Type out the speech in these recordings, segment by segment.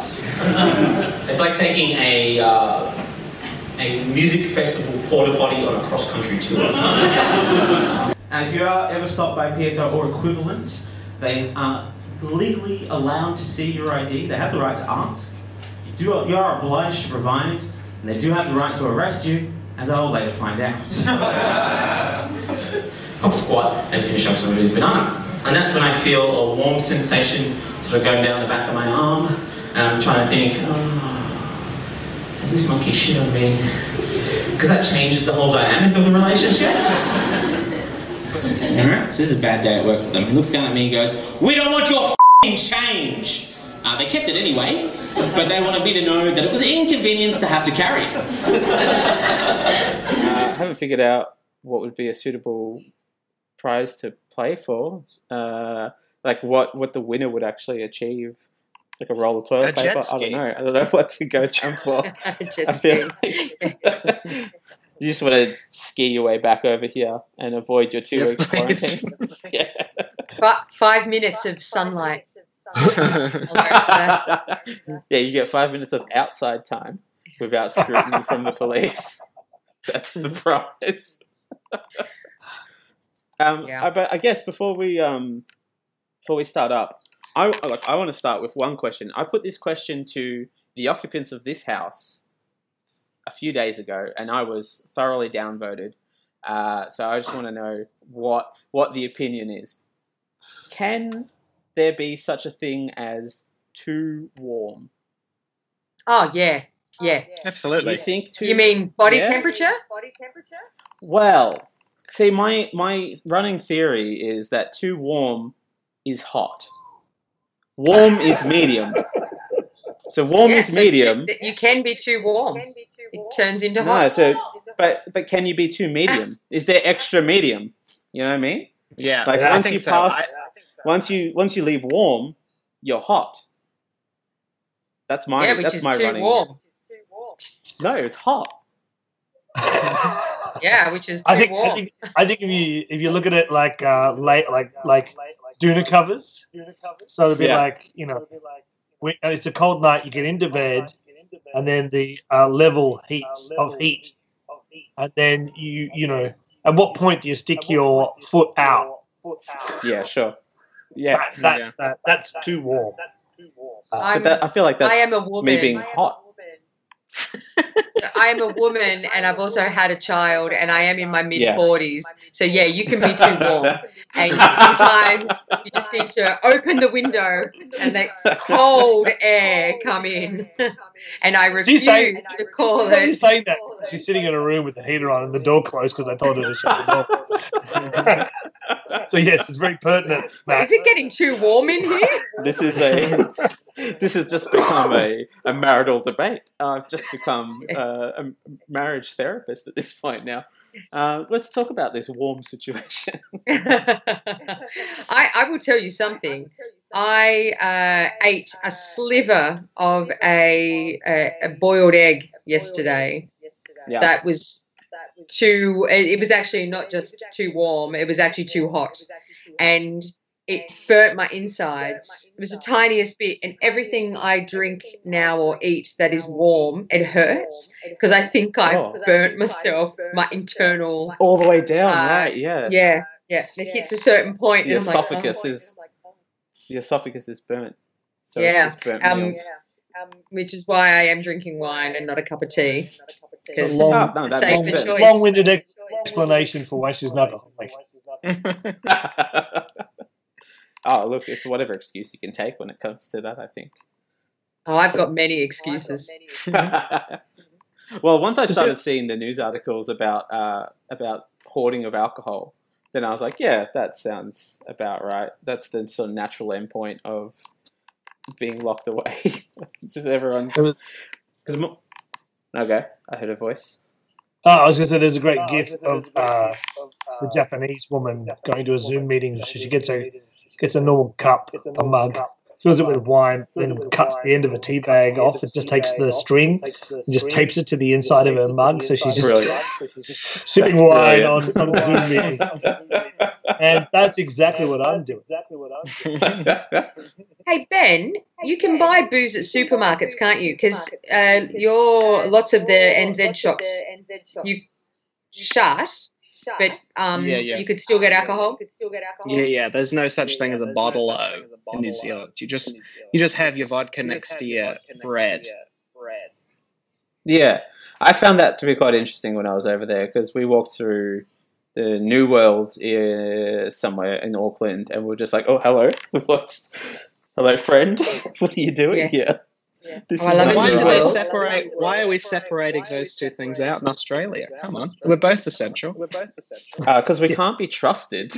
place. It's like taking a music festival porta potty on a cross-country tour. And if you are ever stopped by PSO or equivalent, they are legally allowed to see your ID. They have the right to ask. You are obliged to provide, and they do have the right to arrest you, as I will later find out. I'll squat and finish up some of his banana. And that's when I feel a warm sensation sort of going down the back of my arm, and I'm trying to think, has this monkey shit on me? Because that changes the whole dynamic of the relationship. Alright, so this is a bad day at work for them. He looks down at me and goes, "We don't want your f***ing change!" They kept it anyway, but they wanted me to know that it was an inconvenience to have to carry. I haven't figured out what would be a suitable prize to play for. Like what the winner would actually achieve. Like a roll of toilet paper. I don't know what to go down for. I feel like you just want to ski your way back over here and avoid your 2 weeks quarantine. Yeah. 5 minutes of sunlight. Yeah, you get 5 minutes of outside time without scrutiny from the police. That's the prize. But I guess before we start up, I want to start with one question. I put this question to the occupants of this house a few days ago, and I was thoroughly downvoted. So I just want to know what the opinion is. Can there be such a thing as too warm? Oh yeah, absolutely. You mean body temperature? Body temperature? Well, see, my running theory is that too warm is hot. Warm is medium. So warm is medium. You can be too warm. It turns into hot. But can you be too medium? Is there extra medium? You know what I mean? Yeah. Like once you leave warm, you're hot. That's my which is too running. Warm. No, it's hot. Yeah, which is too warm. I think if you look at it like Duna covers, so it'd be like, it's a cold night, you get into bed, and then the level heat, and then at what point do you stick your foot out? Yeah, sure. Yeah, that's too warm. I feel like that's I am a woman. me being hot. I am a woman, and I've also had a child, and I am in my mid-40s. So, yeah, you can be too warm. And sometimes you just need to open the window and that cold air come in. And I refuse to call it. She's saying that she's sitting in a room with the heater on and the door closed because I told her to shut the door. So, yes, it's very pertinent. Is it getting too warm in here? This has just become a marital debate. I've just become a marriage therapist at this point now. Let's talk about this warm situation. I will tell you something. I ate a sliver of a boiled egg yesterday. Yeah. That was too. It was actually not just too warm. It was actually too hot, and it burnt my insides. It was the tiniest bit, and everything I drink now or eat that is warm, it hurts because I think I burnt myself, my internal all the way down, right? Yeah. Yeah. It hits a certain point, The and esophagus is burnt. So yeah. it's just burnt meals. Which is why I am drinking wine and not a cup of tea. Because long-winded explanation for why she's not alcoholic. Oh, look, it's whatever excuse you can take when it comes to that, I think. Oh, I've got many excuses. Well, once I started seeing the news articles about hoarding of alcohol, then I was like, yeah, that sounds about right. That's the sort of natural endpoint of being locked away. Just everyone. Okay, I heard a voice. Oh, I was going to say there's a great gif of the Japanese woman going to a Zoom meeting. So she gets a normal cup, a mug, fills it with wine, then cuts the end of a tea bag off. It just takes the string and just tapes it to the inside of her mug. So she's just sipping wine on a Zoom meeting. And that's exactly what I'm doing. Hey, Ben, you can buy booze at supermarkets, can't you? Because lots of the NZ shops, you shut, but you could still get alcohol. Yeah. There's no such thing as a bottle in New Zealand. You just have your vodka next to your bread. Yeah, I found that to be quite interesting when I was over there because we walked through the New World somewhere in Auckland, and we were just like, "Oh, hello, hello, friend, what are you doing here?" This I love it. Why New do they World. separate? Why are we separating those two things out in Australia? Come on, we're both essential. Because we can't be trusted.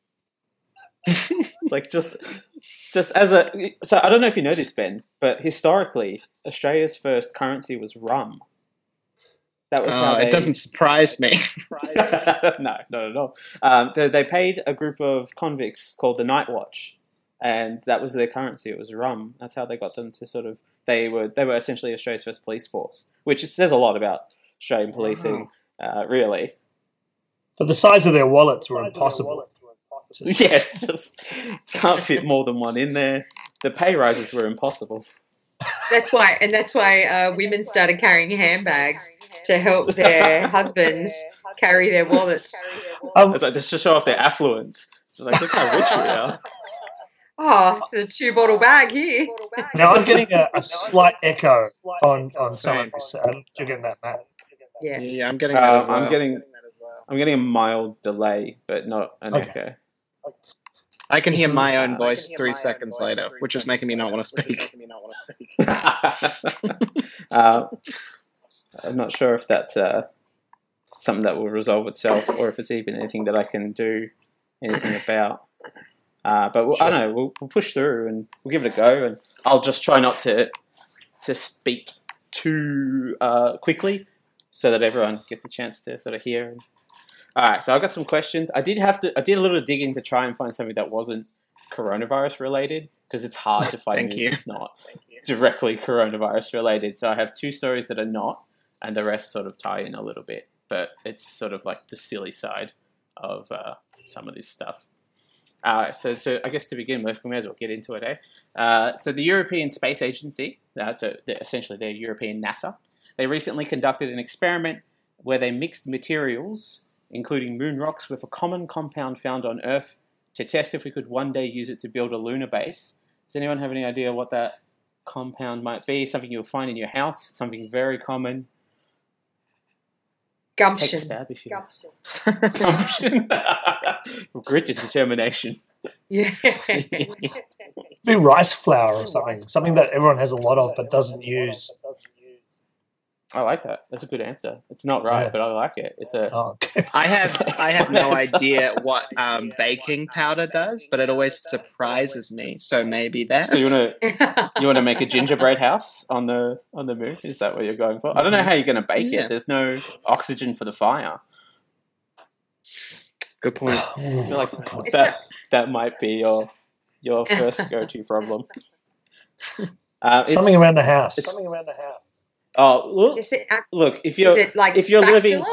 Like just as a so I don't know if you know this, Ben, but historically Australia's first currency was rum. That was how it doesn't surprise me. No, not at all. They paid a group of convicts called the Night Watch, and that was their currency. It was rum. That's how they got them to sort of. They were essentially Australia's first police force, which says a lot about Australian policing, really. But the size of their wallets were impossible. Yes, just can't fit more than one in there. The pay rises were impossible. That's why women started carrying handbags to help their husbands carry their wallets. It's like just to show off their affluence. It's just like, look how rich we are. Oh, it's a 2-bottle bag here. Now I'm getting a slight echo on some of this. You're getting that, Matt. Yeah, I'm getting that as well. I'm getting a mild delay, but not an echo. I can hear my own voice 3 seconds later, which is making me not want to speak. I'm not sure if that's something that will resolve itself, or if it's even anything that I can do anything about. But I don't know. We'll push through and we'll give it a go. And I'll just try not to speak too quickly, so that everyone gets a chance to sort of hear. All right, so I've got some questions. I did a little digging to try and find something that wasn't coronavirus related, because it's hard to find news that's not directly coronavirus related. So I have 2 stories that are not, and the rest sort of tie in a little bit. But it's sort of like the silly side of some of this stuff. So I guess to begin with, we may as well get into it, eh? So the European Space Agency, essentially they're European NASA, they recently conducted an experiment where they mixed materials, including moon rocks, with a common compound found on Earth to test if we could one day use it to build a lunar base. Does anyone have any idea what that compound might be? Something you'll find in your house, something very common. Gumption. Take a stab if you Gumption. Grit and determination. Yeah. Be rice flour or something that everyone has a lot of but doesn't use. I like that. That's a good answer. It's not right, but I like it. It's a. Oh, okay. I have no idea what baking powder does, but it always surprises me. So maybe that. So you want to make a gingerbread house on the moon? Is that what you're going for? I don't know how you're going to bake it. There's no oxygen for the fire. Good point. I feel like that might be your first go-to problem. Something around the house. Oh, look! If you're living,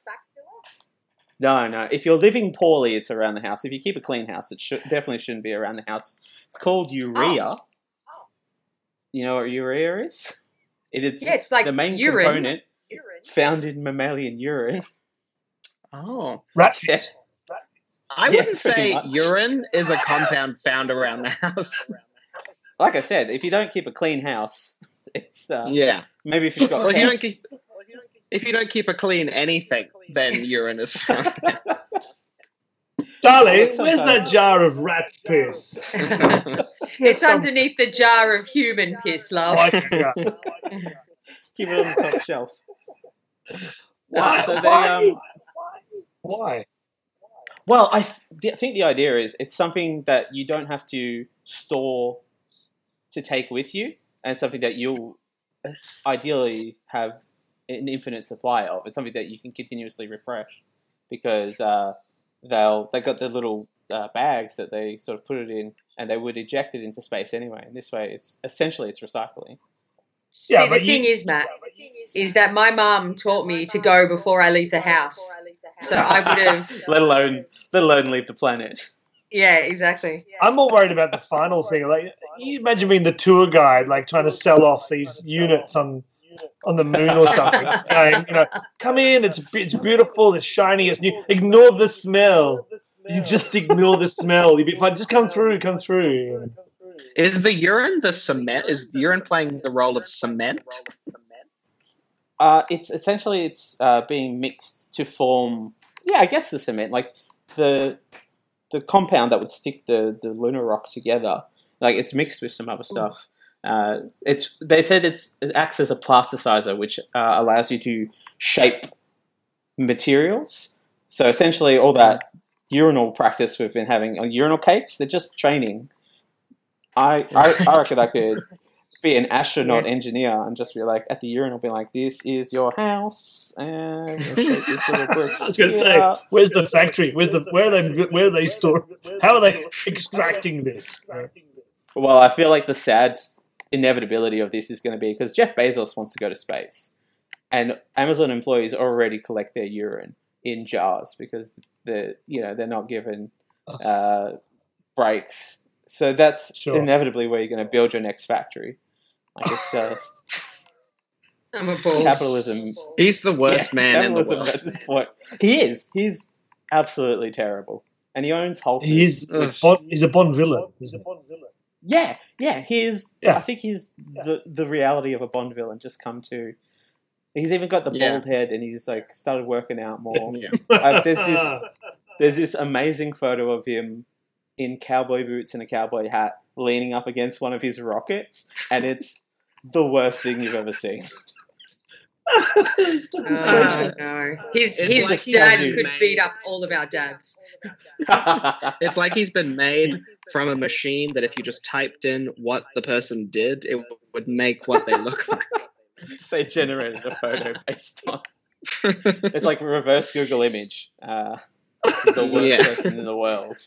no. If you're living poorly, it's around the house. If you keep a clean house, it definitely shouldn't be around the house. It's called urea. You know what urea is? It's like the main component found in mammalian urine. Oh, rat. Yeah. I wouldn't say urine is a compound found around the house. Like I said, if you don't keep a clean house, it's maybe if you've got if you don't keep a clean anything, then urine is found. Darling, where's that jar of rat's piss? It's underneath the jar of human piss, love. Keep it on the top shelf. Why? Well, I think the idea is it's something that you don't have to store to take with you, and something that you'll ideally have an infinite supply of. It's something that you can continuously refresh, because they got the little bags that they sort of put it in, and they would eject it into space anyway. And this way, it's recycling. See, the thing is, Matt, is that my mum taught me to go before I leave the house. So I would have. let alone leave the planet. Yeah, exactly. I'm more worried about the final thing. Like, you imagine being the tour guide, like trying to sell off these units on the moon or something, saying, come in, it's beautiful, it's shiny, it's new. Ignore the smell. You just ignore the smell. You'd be fine. Just come through. Is the urine the cement? Is the urine playing the role of cement? It's essentially being mixed to form. Yeah, I guess the cement, like the compound that would stick the lunar rock together. Like it's mixed with some other stuff. They said it acts as a plasticizer, which allows you to shape materials. So essentially, all that urinal practice we've been having on urinal cakes, they're just training. I reckon I could be an astronaut engineer and just be like at the urinal, be like, "This is your house," and we'll shape this little brick. I was going to say, where's the factory? Where are they stored? How are they extracting this? Well, I feel like the sad inevitability of this is going to be because Jeff Bezos wants to go to space, and Amazon employees already collect their urine in jars because they're not given breaks. So that's inevitably where you're going to build your next factory. Like it's just I'm a bull. Capitalism. He's the worst man in the world. At this point. He is. He's absolutely terrible, and he owns Whole Foods. He's a Bond villain. Yeah. He is. Yeah. I think he's the reality of a Bond villain just come to. He's even got the bald head, and he's like started working out more. There's this amazing photo of him in cowboy boots and a cowboy hat, leaning up against one of his rockets, and it's the worst thing you've ever seen. Oh, no. His dad could beat up all of our dads. It's like he's been made from a machine that if you just typed in what the person did, it would make what they look like. They generated a photo based on. It's like reverse Google image. The worst person in the world.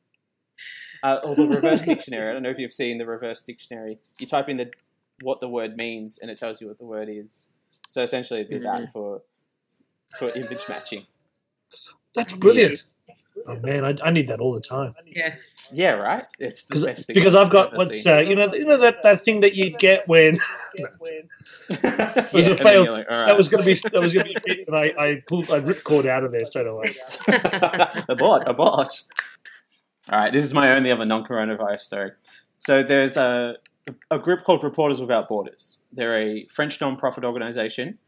Or the reverse dictionary. I don't know if you've seen the reverse dictionary. You type in what the word means, and it tells you what the word is. So essentially, it'd be that for image matching. That's brilliant. Oh man, I need that all the time. Yeah, right. It's the best thing. Because I've got what's that thing that you get when there's a fail. Like, right. That was going to be and I pulled ripcord out of there straight away. Abort. All right, this is my only other non-coronavirus story. So there's a group called Reporters Without Borders. They're a French non-profit organization,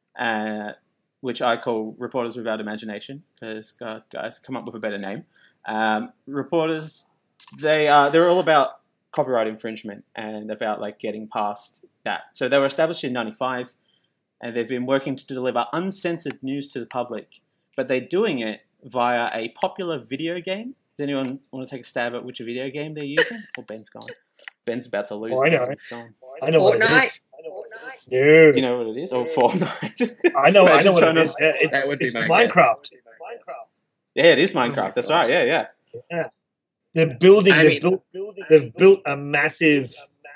which I call Reporters Without Imagination, because guys, come up with a better name. Reporters, they're all about copyright infringement and about like getting past that. So they were established in 1995, and they've been working to deliver uncensored news to the public, but they're doing it via a popular video game. Does anyone want to take a stab at which video game they're using? Or Ben's gone. Ben's about to lose. I know. I know what it is. No. You know what it is? Or Fortnite? I know what it is. It's Minecraft. Yeah, it is Minecraft. That's right. Yeah. They're building. They've built a massive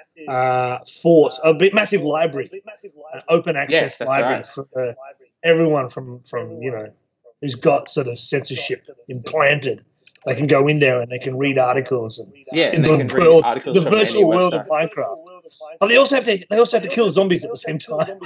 fort, massive library, an open access library for everyone from who's got sort of censorship implanted. They can go in there and they can read articles and and they can read articles the from virtual any world website. of Minecraft. But they also have to kill zombies at the same time.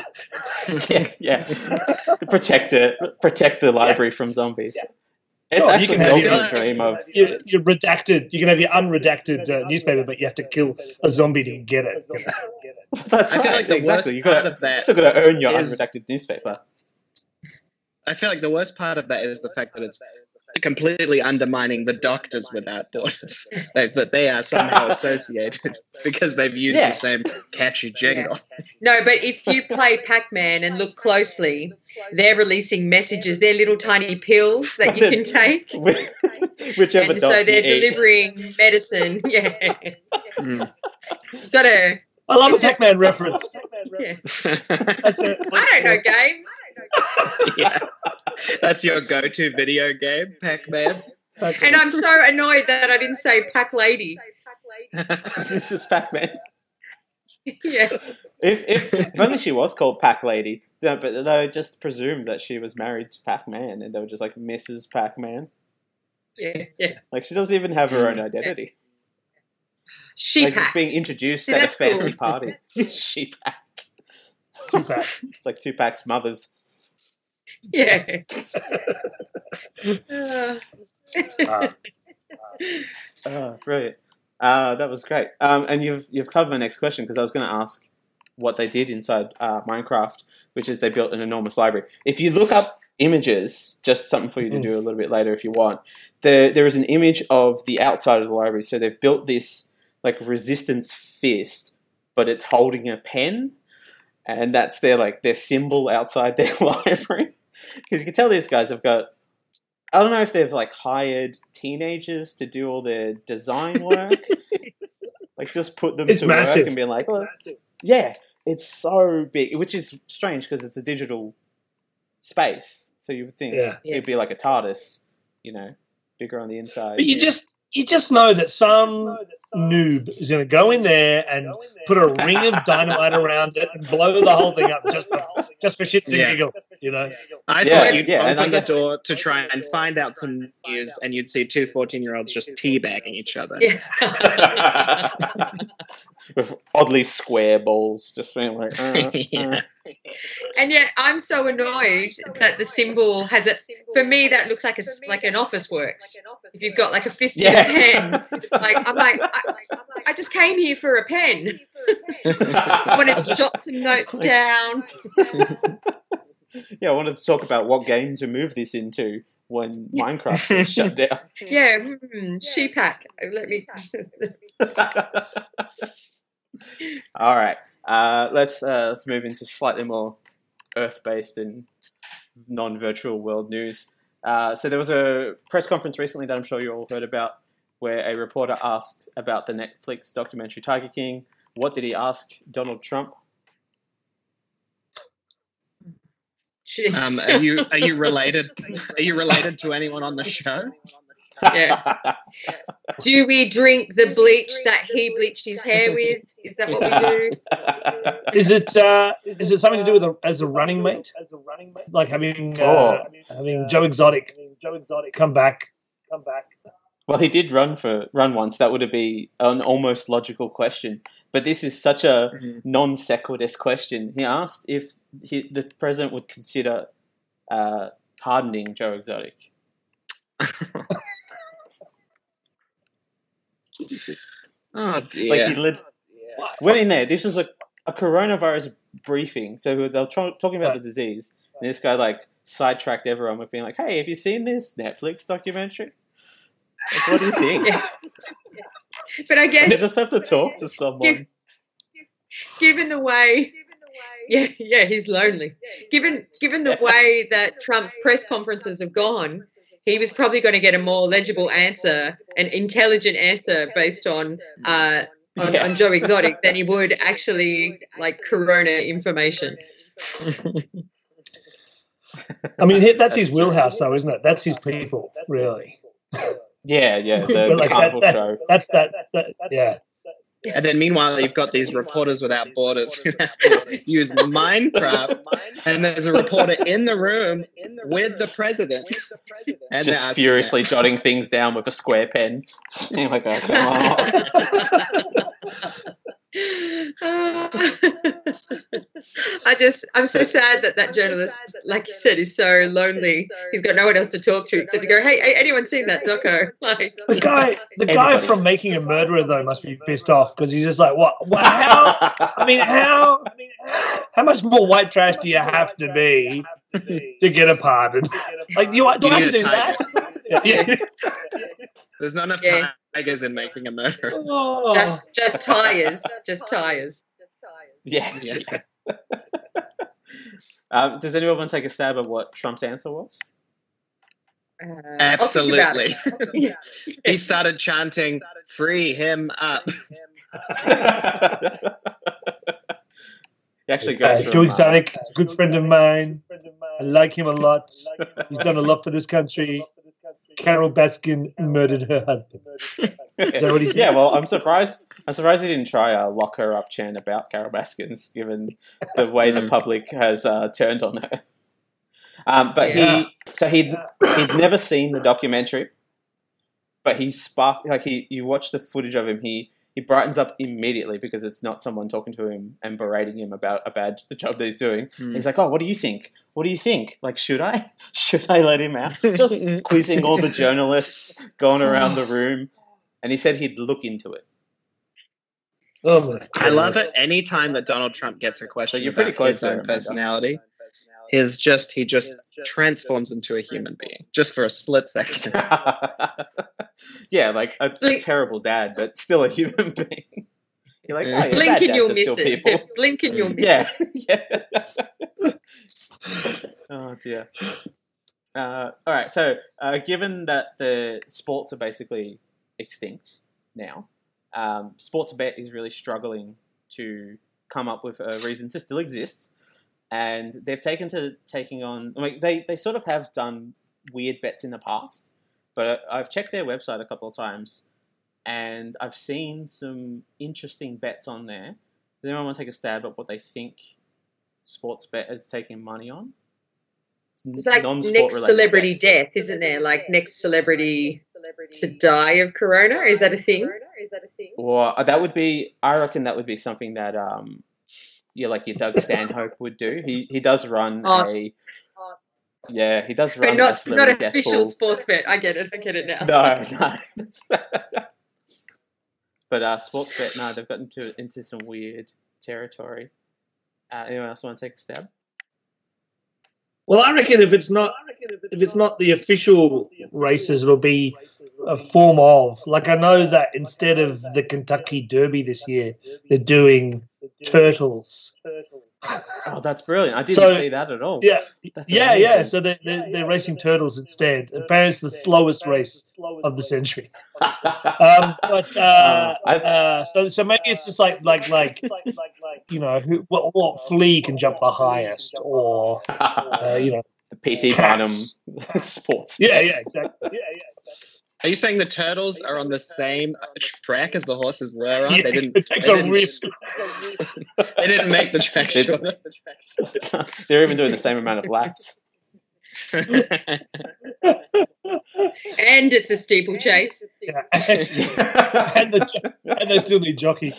To protect the library from zombies. It's actually the ultimate dream of you're redacted. You can have your unredacted newspaper, but you have to kill a zombie to get it. That's I feel right. like the worst part of that still got to earn your unredacted newspaper. I feel like the worst part of that is the fact that it's completely undermining the Doctors Without Borders. That they are somehow associated because they've used the same catchy jingle. No, but if you play Pac-Man and look closely, they're releasing messages. They're little tiny pills that you can take. Whichever and so they're delivering medicine. Gotta. I love a Pac-Man reference. Yeah. That's it. I don't know games. Yeah. That's your go-to video game, Pac-Man. And I'm so annoyed that I didn't say Pac Lady. This is Pac-Man. Yeah. If only she was called Pac Lady. No, but they just presumed that she was married to Pac-Man, and they were just like Mrs. Pac-Man. Yeah. Like she doesn't even have her own identity. She Like Pac. she's being introduced See, at a that's cool. fancy party. She Pac. Tupac. It's like Tupac's mothers. Yeah. Brilliant. That was great. And you've covered my next question because I was going to ask what they did inside Minecraft, which is they built an enormous library. If you look up images, just something for you to do a little bit later if you want, there is an image of the outside of the library. So they've built this like resistance fist, but it's holding a pen, and that's their symbol outside their library. Because you can tell these guys have got, I don't know if they've like hired teenagers to do all their design work, like just put them to massive. work and be like, oh, yeah, it's so big, which is strange because it's a digital space. So you would think it'd be like a TARDIS, bigger on the inside. But you just know that some noob is going to go in there and put a ring of dynamite around it and blow the whole thing up just for shits and giggles, I thought you'd open the door to try and find out some news, and you'd see two 14-year-olds just teabagging each other. Yeah. With oddly square balls, just being like, And yet I'm so annoyed that the symbol has it. For me, that looks like an Office Works. If you've got like a fist with a pen, I'm like, I just came here for a pen. I wanted to jot some notes down. Yeah, I wanted to talk about what game to move this into when Minecraft was shut down. Yeah, She-Pac. Let me. All right, let's move into slightly more Earth-based and non-virtual world news. So there was a press conference recently that I'm sure you all heard about, where a reporter asked about the Netflix documentary Tiger King. What did he ask Donald Trump? Are you related? Are you related to anyone on the show? Yeah. Do we drink the bleach that he bleached his hair with? Is that what we do? Is it something to do with as a running mate? Like having Joe Exotic come back. Well, he did run once. That would be an almost logical question. But this is such a non sequitur question. He asked if the president would consider pardoning Joe Exotic. Oh dear! Like went in there. This was a coronavirus briefing, so they were talking about the disease. And this guy sidetracked everyone with being like, "Hey, have you seen this Netflix documentary? Like, what do you think?" But I guess they just have to talk to someone. Given the way, he's lonely. Given the way that Trump's press conferences have gone, he was probably going to get a more legible answer, an intelligent answer based on Joe Exotic than he would actually Corona information. I mean, that's his wheelhouse, though, isn't it? That's his people, really. Yeah, the Carnival show. That's yeah. And then meanwhile, you've got these Reporters Without Borders who have to use Minecraft, and there's a reporter in the room with the president. And just furiously jotting things down with a square pen. Being like, oh, come on. I'm so sad that journalist, like you said, is so lonely. He's got no one else to talk to except to go, hey, anyone seen that doco? The guy from Making a Murderer, though, must be pissed off because he's just like, what? How? I mean, how much more white trash do you have to be to get a pardon? Like, do I have to do that? Yeah. There's not enough tigers in Making a Murderer. Oh. Just tires. Yeah. Does anyone want to take a stab at what Trump's answer was? Absolutely. He started chanting, "Free him up." He actually goes Joe Exotic is a good friend of mine. I like him a lot. He's done a lot for this country. Carol Baskin murdered her husband. Is that what he said? Yeah, well, I'm surprised. I'm surprised he didn't try a lock her up chant about Carol Baskins, given the way the public has turned on her. But he'd never seen the documentary, but he sparked you watch the footage of him. He brightens up immediately because it's not someone talking to him and berating him about a bad job that he's doing. He's like, "Oh, what do you think? What do you think? Like, should I let him out?" Just quizzing all the journalists, going around the room, and he said he'd look into it. Oh, I love it. Anytime that Donald Trump gets a question So you're pretty about close his there, own Amanda. personality, he just transforms into a human being just for a split second. Yeah, like a terrible dad, but still a human being. You're like, oh, yeah, Blink bad and dads you'll are miss still it. people. Blink and you'll miss Yeah, it. yeah. Oh dear. All right. So, given that the sports are basically extinct now, Sportsbet is really struggling to come up with a reason to still exist, and they've taking on. Like they sort of have done weird bets in the past, but I've checked their website a couple of times, and I've seen some interesting bets on there. Does anyone want to take a stab at what they think Sportsbet is taking money on? It's like Non-sport next related celebrity bets. death, isn't there? Like next celebrity to die of corona. Is that a thing? Or that would be, I reckon that would be something that like your Doug Stanhope would do. He does run he does run But a not celebrity death official pool. sports bet. I get it now. No. But Sportsbet, no, they've gotten into some weird territory. Anyone else want to take a stab? Well, I reckon if it's not the official races, it'll be a form of. Like, I know that instead of the Kentucky Derby this year, they're doing turtles. Oh, that's brilliant! I didn't see that at all. Yeah, That's yeah. amazing. So they're racing turtles instead. Apparently, it's the slowest race of the century. So maybe it's just like what flea can jump the highest, or the PT cats. Barnum sports. Yeah, exactly. Are you saying the turtles are on the same track as the horses were on? Yeah, They didn't. it takes they a didn't- risk. They didn't make the track shorter. They're even doing the same amount of laps. And it's a steeplechase. Yeah. and they still need jockeys.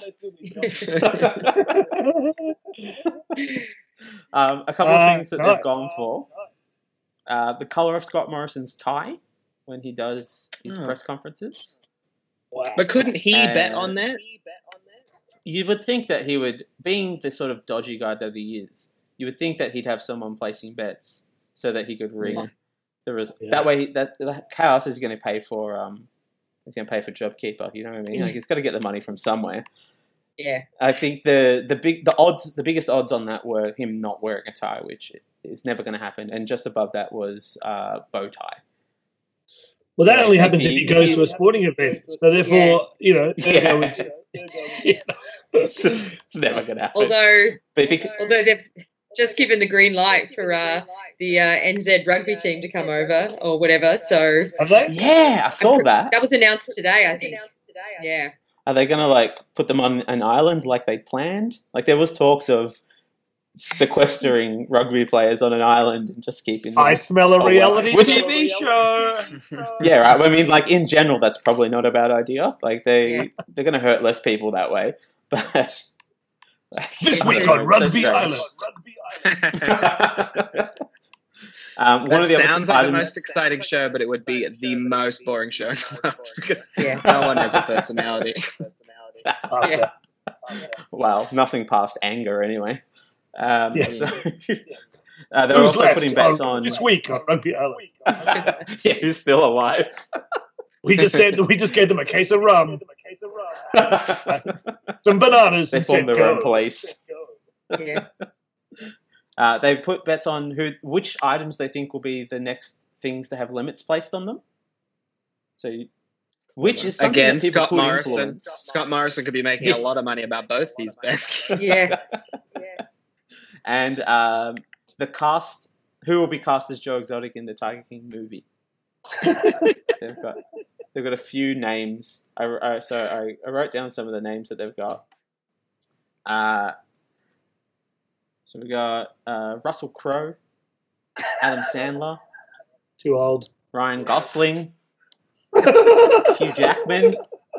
A couple of things that right. they've gone for. The colour of Scott Morrison's tie when he does his press conferences. Wow. But couldn't he bet on that? You would think that he would, being the sort of dodgy guy that he is, you would think that he'd have someone placing bets so that he could rig the result. Yeah. That way, that Chaos is going to pay for JobKeeper. You know what I mean? Like he's got to get the money from somewhere. Yeah. I think the biggest odds on that were him not wearing a tie, which is never going to happen, and just above that was bow tie. Well, that So only happens if he goes to a sporting event. So therefore, It's never going to happen. Although But if he, they've just given the green light for the NZ rugby team to come over or whatever. So have they? yeah, I saw that. that was announced today, I think. Yeah. Are they going to put them on an island like they planned? Like there was talks of sequestering rugby players on an island and just keeping them. I smell a reality Which- TV show. Yeah, right. I mean, in general, that's probably not a bad idea. Like they're going to hurt less people that way. But This I week don't on know, it's Rugby so Island. One That of the sounds other like the items- most exciting show, but it would be the most boring show in the world because Yeah. no one has a personality. After. Well, nothing past anger anyway. Yeah. So, they're Who's also left putting bets on. this week on Rugby Island? Yeah, who's still alive? We just gave them a case of rum, some bananas, They and formed said, their own "Go." police. Yeah. They put bets on which items they think will be the next things to have limits placed on them. So, which is something Again, that people Scott could Morrison. influence. Scott Morrison could be making a lot of money about both these bets. Yeah. And the cast, who will be cast as Joe Exotic in the Tiger King movie? They've got they've got a few names. So I wrote down some of the names that they've got. So we got Russell Crowe, Adam Sandler, Too old. Ryan Gosling, Hugh Jackman,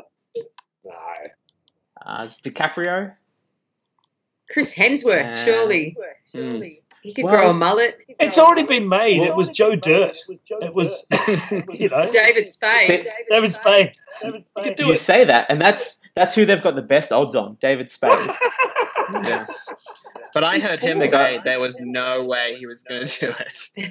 DiCaprio. Chris Hemsworth, surely. He could grow a mullet. It's already been made. It was Joe Dirt. It was, David Spade. David Spade. You say that, and that's who they've got the best odds on, David Spade. Yeah. But I heard him say there was no way he was going to do it.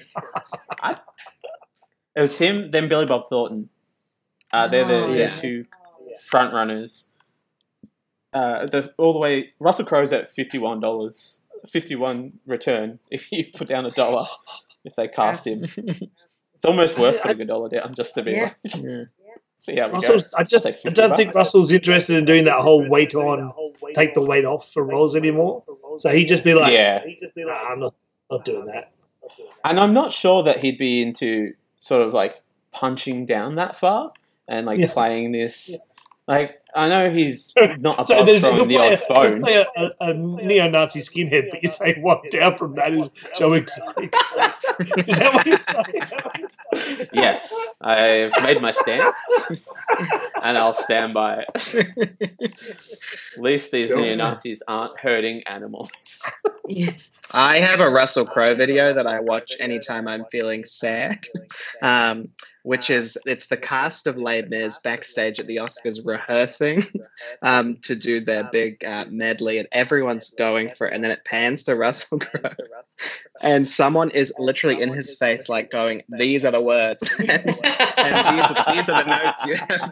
It was him, then Billy Bob Thornton. They're the two front runners. All the way, Russell Crowe's at $51, 51 return if you put down $1 if they cast him. It's almost worth putting $1 down just to be like, see how we go. I don't think Russell's interested in doing that whole weight on, take the weight off for roles anymore. So he'd just be like, I'm not doing that. And I'm not sure that he'd be into sort of like punching down that far and like playing this. Like, I know he's not above throwing the odd phone. Play a neo-Nazi skinhead, but you say one down from that is Joe Exotic. Is that what you're saying? Yes, I've made my stance, and I'll stand by it. At least these neo-Nazis aren't hurting animals. I have a Russell Crowe video that I watch anytime I'm feeling sad, which is, it's the cast of Les Mis backstage at the Oscars rehearsing to do their big medley, and everyone's going for it, and then it pans to Russell Crowe, and someone is literally in his face like going, these are the words, and these are the notes you have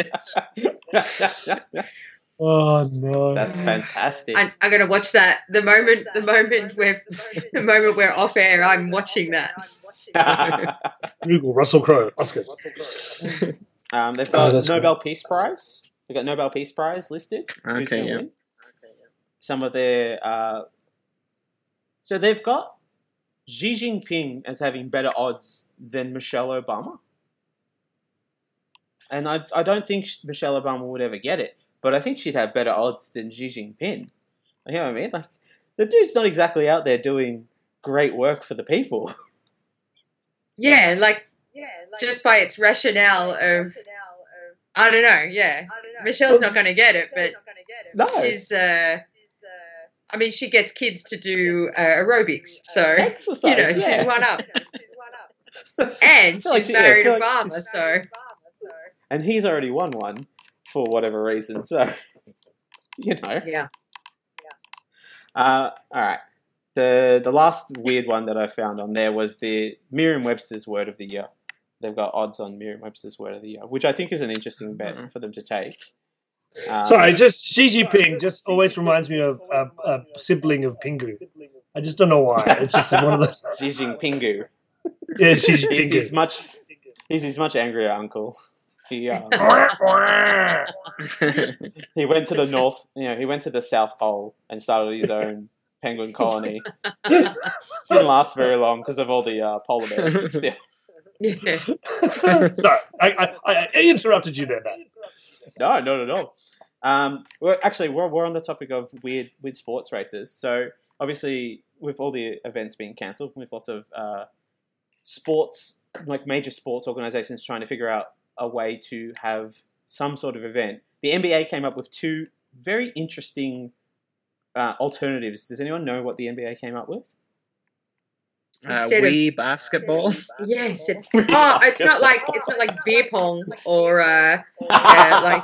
to hit. Oh no, that's fantastic! I'm going to watch that the moment we're off air. I'm watching that. Google Russell Crowe Oscars. They've got Nobel Peace Prize. They've got Nobel Peace Prize listed. Okay, yeah. Some of their so they've got Xi Jinping as having better odds than Michelle Obama, and I don't think Michelle Obama would ever get it. But I think she'd have better odds than Xi Jinping. You know what I mean? Like, the dude's not exactly out there doing great work for the people. Yeah, like just by its rationale of, I don't know. Yeah, Michelle's not going to get it, but she's. I mean, she gets kids to do aerobics, so exercise. She's one up. And she's married Obama, so. And he's already won one. For whatever reason, so Yeah. All right. The last weird one that I found on there was the Merriam-Webster's Word of the Year. They've got odds on Merriam-Webster's Word of the Year, which I think is an interesting bet for them to take. Sorry, just Xi Jinping just always reminds me of a sibling of Pingu. I just don't know why. It's just one of those. Xi Jinpingu. Yeah, Xi Jinping. He's his much angrier uncle. He went to the north, he went to the South Pole and started his own penguin colony. Didn't last very long because of all the polar bears, but still. Yeah. Sorry, I interrupted you there, Matt. No, not at all. We're on the topic of weird sports races. So obviously, with all the events being cancelled, with lots of sports, like major sports organizations trying to figure out a way to have some sort of event. The NBA came up with two very interesting alternatives. Does anyone know what the NBA came up with? Wii basketball. Yes. It's not like beer pong or like.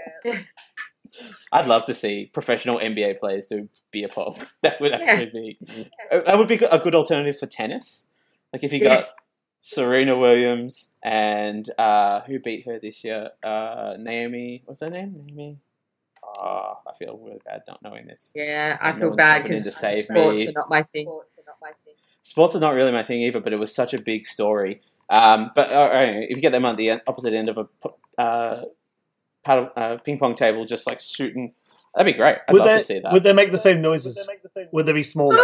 I'd love to see professional NBA players do beer pong. That would actually be a good alternative for tennis. Like if you got Serena Williams and who beat her this year? Naomi. What's her name? Naomi. Oh, I feel really bad not knowing this. Yeah, I feel bad because sports are not my thing. Sports are not really my thing either, but it was such a big story. But if you get them on the opposite end of a ping pong table, just like shooting, that'd be great. I'd love to see that. Would they make the same noises? Would they be smaller?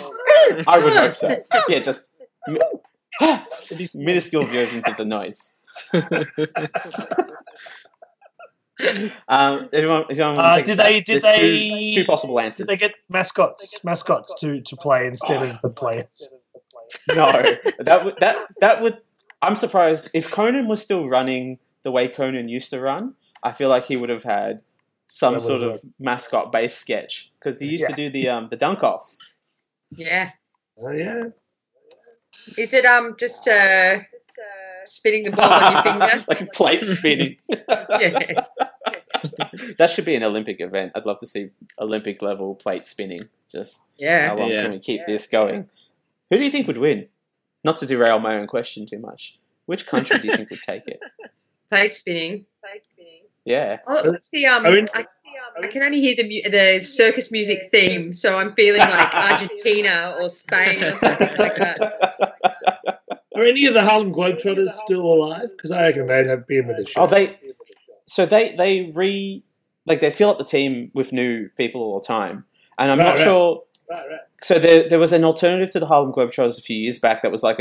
I would hope so. Yeah, just minuscule versions of the noise. Everyone take Did a they? stab. Did There's they? two possible answers? Did they get mascots to play instead of the players? No, that would. I'm surprised if Conan was still running the way Conan used to run. I feel like he would have had some sort of mascot-based sketch because he used to do the dunk off. Yeah. Oh yeah. Is it just spinning the ball on your finger? Like a plate spinning. Yeah. That should be an Olympic event. I'd love to see Olympic level plate spinning. Just how long can we keep this going? Who do you think would win? Not to derail my own question too much. Which country do you think would take it? Plate spinning. Yeah. Oh, what's the I can only hear the circus music theme, so I'm feeling like Argentina or Spain or something like that. Are any of the Harlem Globetrotters still alive? Because I reckon they'd have been with the show. Oh, they fill up the team with new people all the time, and I'm not sure. Right. So there was an alternative to the Harlem Globetrotters a few years back that was like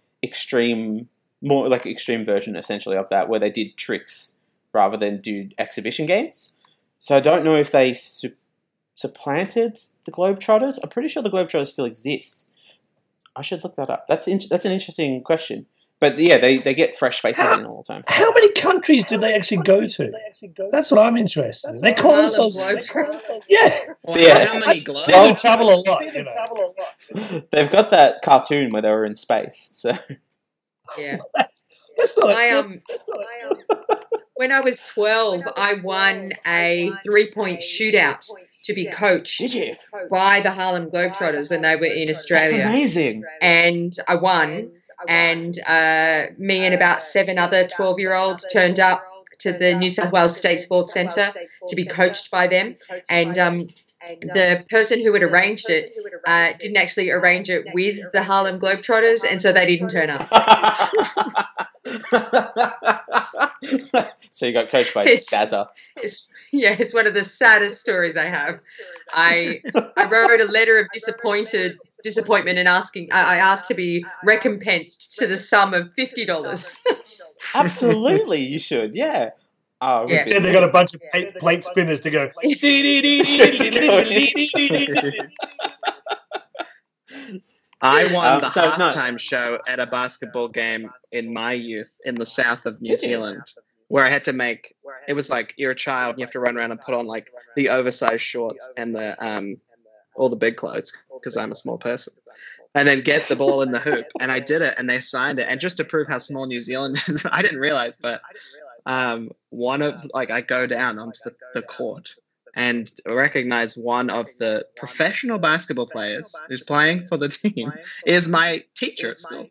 more like extreme version essentially of that, where they did tricks rather than do exhibition games. So I don't know if they supplanted the Globetrotters. I'm pretty sure the Globetrotters still exist. I should look that up. That's an interesting question. But yeah, they get fresh faces in all the time. How many countries did they actually go to? That's what I'm interested in. They call themselves Yeah. Yeah. How many globes? They do travel a lot. You know. They've got that cartoon where they were in space. So Yeah. That's not When I was 12, I won a 3-point shootout to be coached did you? by the Harlem Globetrotters when they were in Australia. That's amazing. And I won. And me and about 7 other 12-year-olds turned up to the New South Wales State Sports Centre to be coached by them. And the person who had arranged it didn't actually arrange it with the Harlem Globetrotters, and so they didn't turn up. So you got coached by Gazza. It's one of the saddest stories I have. I wrote a letter of disappointment and I asked to be recompensed to the sum of $50. Absolutely, you should. Yeah. Oh, Yeah. Instead, they got a bunch of plate spinners to go. I won the halftime show at a basketball game in my youth in the south of New Zealand, where I had to make. It was like you're a child, and you have to run around and put on like the oversized shorts and the all the big clothes because I'm a small person, and then get the ball in the hoop. And I did it, and they signed it. And just to prove how small New Zealand is, I didn't realize, but I go down onto the court and recognize one of the professional basketball players who's playing for the team is my teacher at school.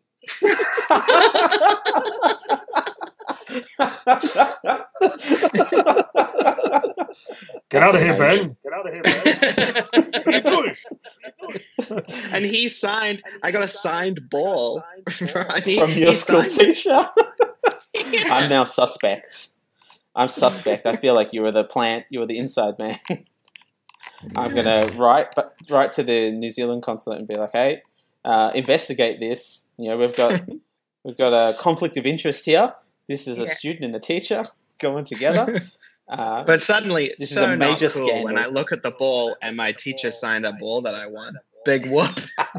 Get out of here, Ben. Get out of here, Ben. And he signed, I got a signed ball from your school teacher. I'm now suspect. I'm suspect. I feel like you were the plant. You were the inside man. I'm gonna write to the New Zealand consulate and be like, "Hey, investigate this. You know, we've got a conflict of interest here. This is a student and a teacher going together." But suddenly, this so is a major not cool scandal. when I look at the ball and my teacher signed a ball that I won. Big whoop!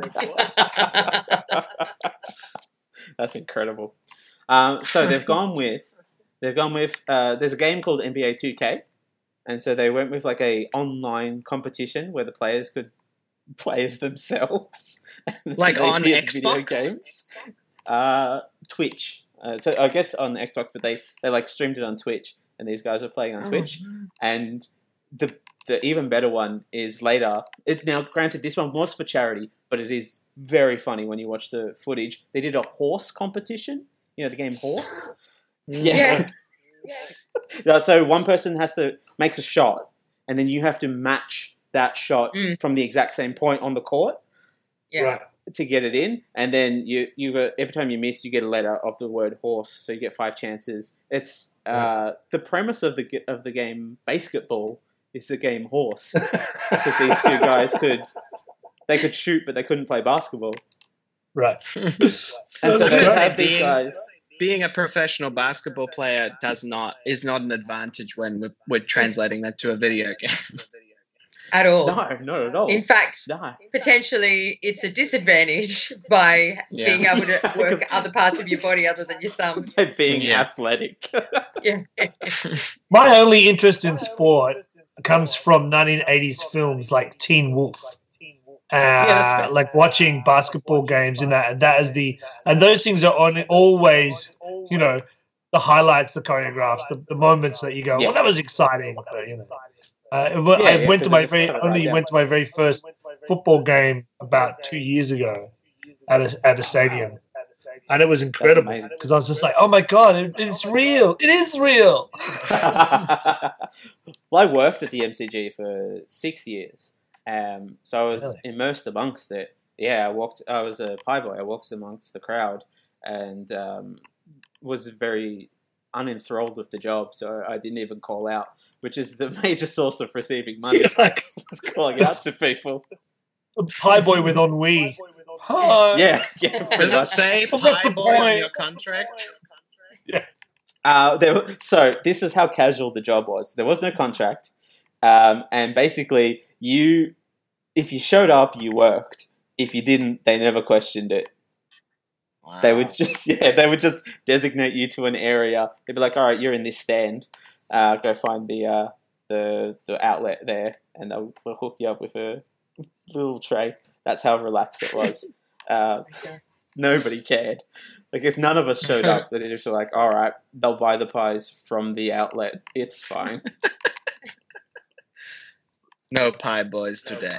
That's incredible. So they've gone with. There's a game called NBA 2K, and so they went with like a online competition where the players could play as themselves, like they on did Xbox, video games. Twitch. So I guess on Xbox, but they like streamed it on Twitch, and these guys are playing on Twitch. And the even better one is later. Now, granted, this one was for charity, but it is very funny when you watch the footage. They did a horse competition. You know the game Horse. Yeah. So one person makes a shot, and then you have to match that shot from the exact same point on the court. Yeah. Right. To get it in, and then you every time you miss, you get a letter of the word horse, so you get 5 chances. It's the premise of the game basketball is the game Horse, because these two guys could shoot, but they couldn't play basketball. Right. And so they have these guys. being a professional basketball player is not an advantage when we're translating that to a video game. At all. No, not at all. In fact, No. potentially it's a disadvantage by being able to work other parts of your body other than your thumbs. Being athletic. Yeah. My only interest in sport comes from 1980s films like Teen Wolf. That's fair. Like watching basketball games and that is and those things are always, you know, the highlights, the choreographs, the moments that you go, well, that was exciting. But, you know. I went to my very first football game about 2 years ago at a stadium, and it was incredible because I was just like, "Oh my god, it's real! It is real!" Well, I worked at the MCG for 6 years, so I was immersed amongst it. Yeah, I was a pie boy. I walked amongst the crowd and was very unenthralled with the job, so I didn't even call out, which is the major source of receiving money. Was calling out to people. A pie boy with ennui. Hi. Yeah. Does it say pie boy on your contract? Yeah. So this is how casual the job was. There was no contract, and basically, if you showed up, you worked. If you didn't, they never questioned it. Wow. They would just designate you to an area. They'd be like, "All right, you're in this stand. Go find the outlet there, and they'll hook you up with a little tray." That's how relaxed it was. Nobody cared. Like if none of us showed up, they'd just be like, "All right, they'll buy the pies from the outlet. It's fine." No pie boys today.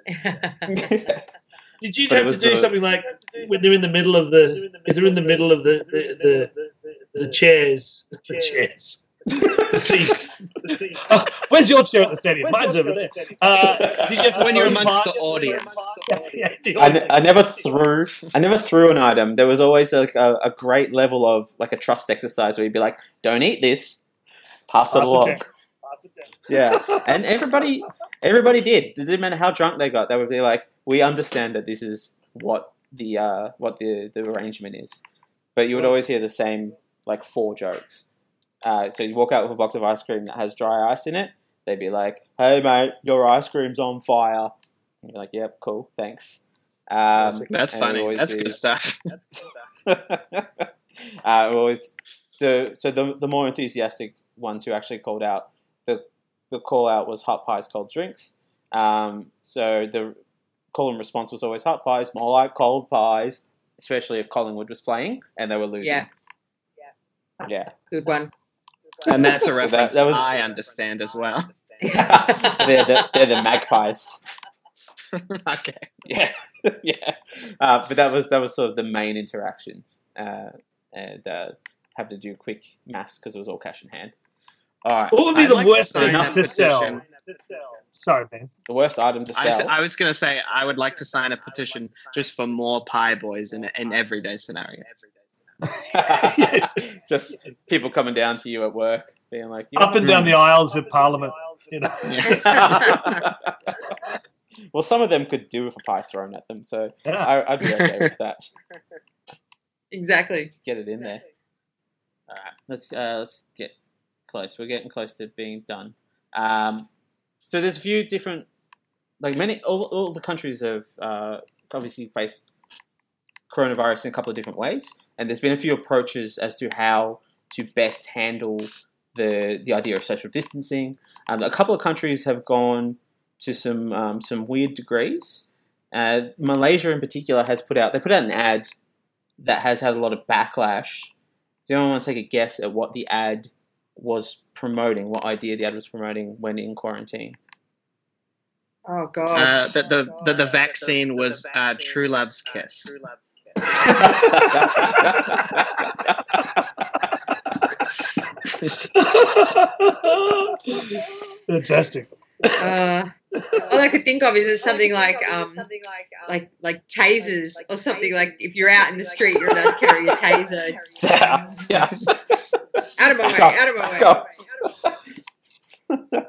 Did you have to do something like when they're in the middle of the chairs? The chairs. The seats. Oh, where's your chair at the stadium? Mine's over there. Did you have to When you're amongst the audience. I never threw an item. There was always like a great level of like a trust exercise where you'd be like, "Don't eat this, pass it along." Yeah, and everybody did. It didn't matter how drunk they got. They would be like, "We understand that this is what the arrangement is," but you would always hear the same like 4 jokes. So you walk out with a box of ice cream that has dry ice in it. They'd be like, "Hey mate, your ice cream's on fire." And you're like, "Yep, cool, thanks." That's funny. That's good stuff. The more enthusiastic ones who actually called out, the call out was hot pies, cold drinks. So the call and response was always hot pies, more like cold pies, especially if Collingwood was playing and they were losing. Yeah. Good one. And that's a reference that was... I understand as well. they're the Magpies. Okay. Yeah. Yeah. But that was sort of the main interactions. And have to do quick maths because it was all cash in hand. All right. What would be the worst sign item to sell? Sorry, man. The worst item to sell. I was going to say I would like to sign a petition just for more pie boys in everyday scenarios. Just people coming down to you at work, being like, up and down the aisles of Parliament. You know. Yeah. Well, some of them could do with a pie thrown at them, so I'd be okay with that. Exactly. Let's get it in there. All right, let's get close. We're getting close to being done. So there's a few different, like all the countries have obviously faced coronavirus in a couple of different ways, and there's been a few approaches as to how to best handle the idea of social distancing. A couple of countries have gone to some weird degrees. Malaysia in particular has put out an ad that has had a lot of backlash. Does anyone want to take a guess at what the ad was promoting, what idea the ad was promoting when in quarantine? Oh God! The vaccine was True Love's Kiss. Fantastic. All I could think of is something like tasers or something. Like if you're out in the street, you're allowed to carry a taser. Yeah. Out of my way! Out of my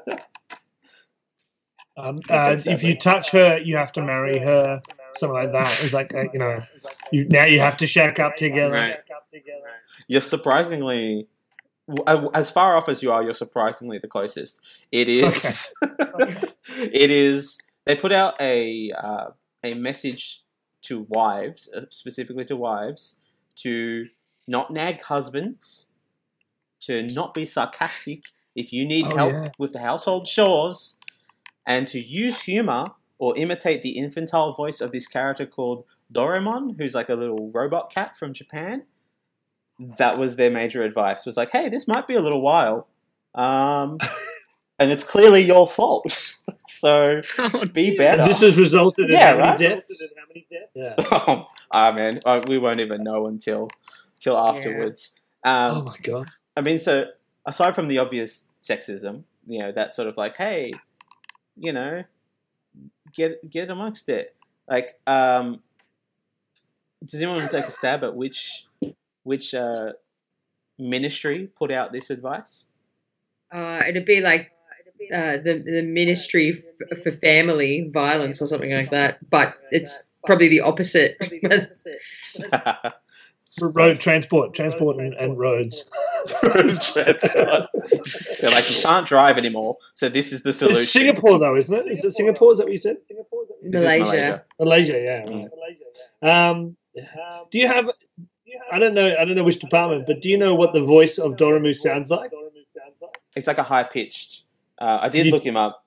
way! If you touch her, you have to marry her. Something like that. It's like now you have to shack up together. Right. You're surprisingly, as far off as you are, you're surprisingly the closest. It is. It is. They put out a message to wives, specifically to wives, to not nag husbands, to not be sarcastic if you need help with the household chores, and to use humor or imitate the infantile voice of this character called Doraemon, who's like a little robot cat from Japan. That was their major advice. Was like, hey, this might be a little while, and it's clearly your fault. So be better. And this has resulted in how many deaths? Yeah. Man, we won't even know until afterwards. Oh my god. I mean, so aside from the obvious sexism, that sort of like, hey, get amongst it. Like, does anyone want to take a stab at which ministry put out this advice? It'd be like the Ministry for Family Violence or something like that, but it's probably the opposite. Road transport and roads. Road transport. They're like, you can't drive anymore, so this is the solution. It's Singapore, though, isn't it? Is it Singapore? Is that what you said? Malaysia. Malaysia, yeah. Do you have? I don't know which department, but do you know what the voice of Doremu sounds like? It's like a high pitched. I did look him up.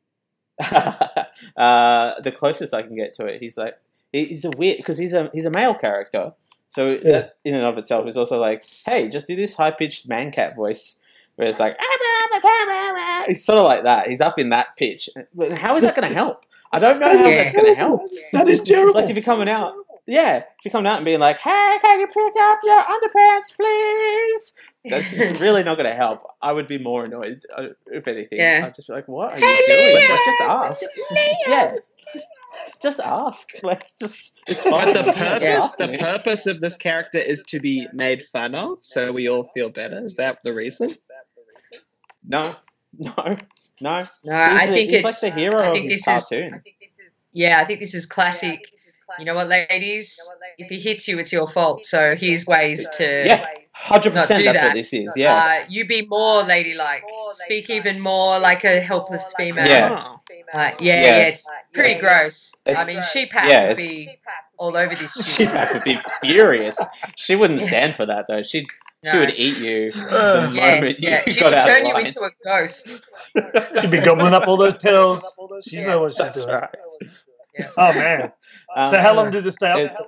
The closest I can get to it, he's a weird, because he's a male character. So that in and of itself is also like, hey, just do this high pitched man cat voice where it's like, he's sort of like that. He's up in that pitch. How is that going to help? I don't know how that's going to help. That is terrible. Like if you're coming out. Yeah, if you're coming out and being like, hey, can you pick up your underpants, please? That's really not going to help. I would be more annoyed, if anything. Yeah. I'd just be like, what are you doing? Like, just ask. Yeah. Just ask. Like, it's fine. But the purpose of this character is to be made fun of, so we all feel better. Is that the reason? No. I think he's like the hero of his cartoon. I think this is classic. You know what, ladies? If he hits you, it's your fault. So here's ways to 100%. Not do That's that. what this is. Yeah. You be more ladylike. Speak even more like a helpless female. Yeah. It's pretty gross. I mean, Sheepak would be all over this shit. Sheepak would be furious. She wouldn't stand for that though. She would eat you the moment you she got would out turn of you line. into a ghost. She'd be gobbling up all those pills. She's know what she's That's doing. right. Yeah. Oh man! So how long did it stay up?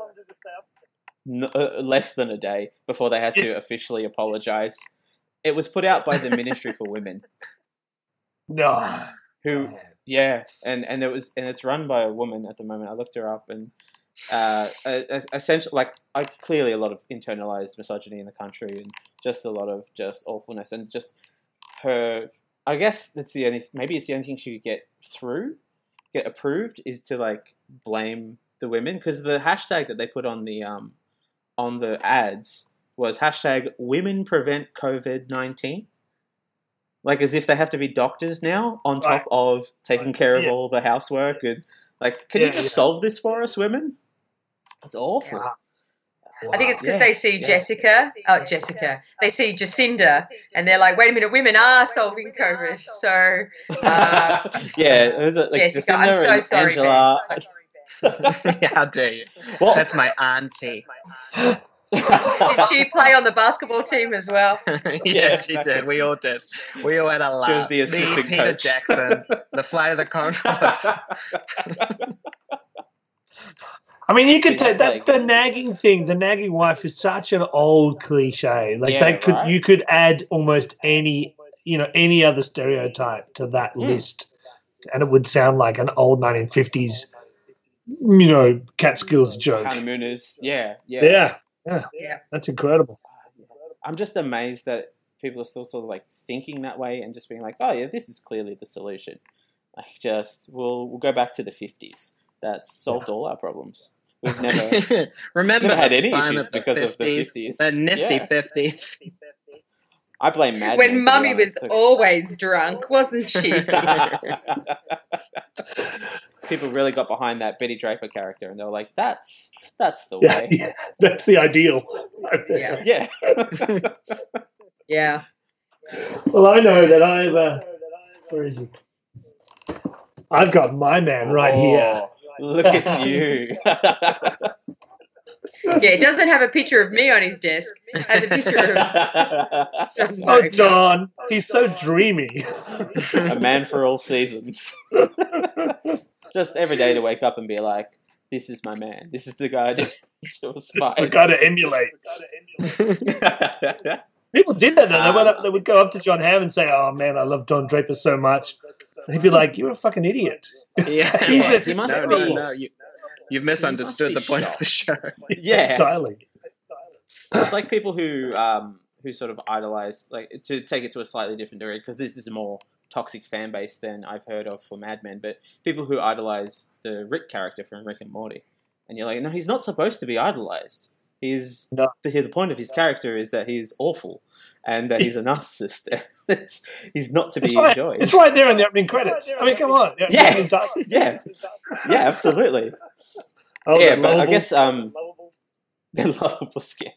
Less than a day before they had to officially apologize. It was put out by the Ministry for Women. No. And it's run by a woman at the moment. I looked her up, and essentially, clearly a lot of internalized misogyny in the country, and just a lot of just awfulness, and just her. I guess it's the only thing she could get approved is to blame the women, because the hashtag that they put on the ads was hashtag women prevent COVID-19. Like as if they have to be doctors now on top of taking care of all the housework and can you just solve this for us, women? It's awful. Wow. I think it's because they see Jessica. They see Jacinda, and they're like, "Wait a minute, women are solving COVID." So, it was Jessica, Jacinda I'm so sorry, Angela. How dare you? What? That's my auntie. Did she play on the basketball team as well? Yes, she did. We all did. We all had a laugh. She was the assistant Peter coach. Jackson, the flight of the Conchords. I mean, you could take that. The nagging thing, the nagging wife, is such an old cliche. You could add almost any other stereotype to that list, and it would sound like an old 1950s, Catskills joke. Hannah Mooners. Yeah. That's incredible. I'm just amazed that people are still sort of thinking that way and just being like, oh yeah, this is clearly the solution. We'll go back to the 50s. That's solved all our problems. We've never never had any fun issues of the because of the 50s. The nifty 50s. I blame Mad Men, When to be Mummy was honest. always drunk, wasn't she? people really got behind that Betty Draper character, and they were like, "That's the way." Yeah, that's the ideal. Yeah. Yeah. Well, I know that where is he? I've got my man right here. Look at you. Yeah, it doesn't have a picture of me on his desk. It has a picture of Oh, John, he's so dreamy. A man for all seasons. Just every day to wake up and be like, this is my man. This is the guy to aspire. The guy to emulate. People did that, though. They would go up to John Hamm and say, "Oh, man, I love Don Draper so much." And he'd be like, "You're a fucking idiot." Yeah. He must be. No. You've misunderstood the point of the show. Yeah. Entirely. It's like people who sort of idolize, like, to take it to a slightly different degree, because this is a more toxic fan base than I've heard of for Mad Men, but people who idolize the Rick character from Rick and Morty. And you're like, no, he's not supposed to be idolized. The point of his character is that he's awful and that he's a narcissist. He's not to be enjoyed. It's right there in the opening credits. I mean, come on. Yeah, absolutely. Oh, yeah, but I guess the lovable skip.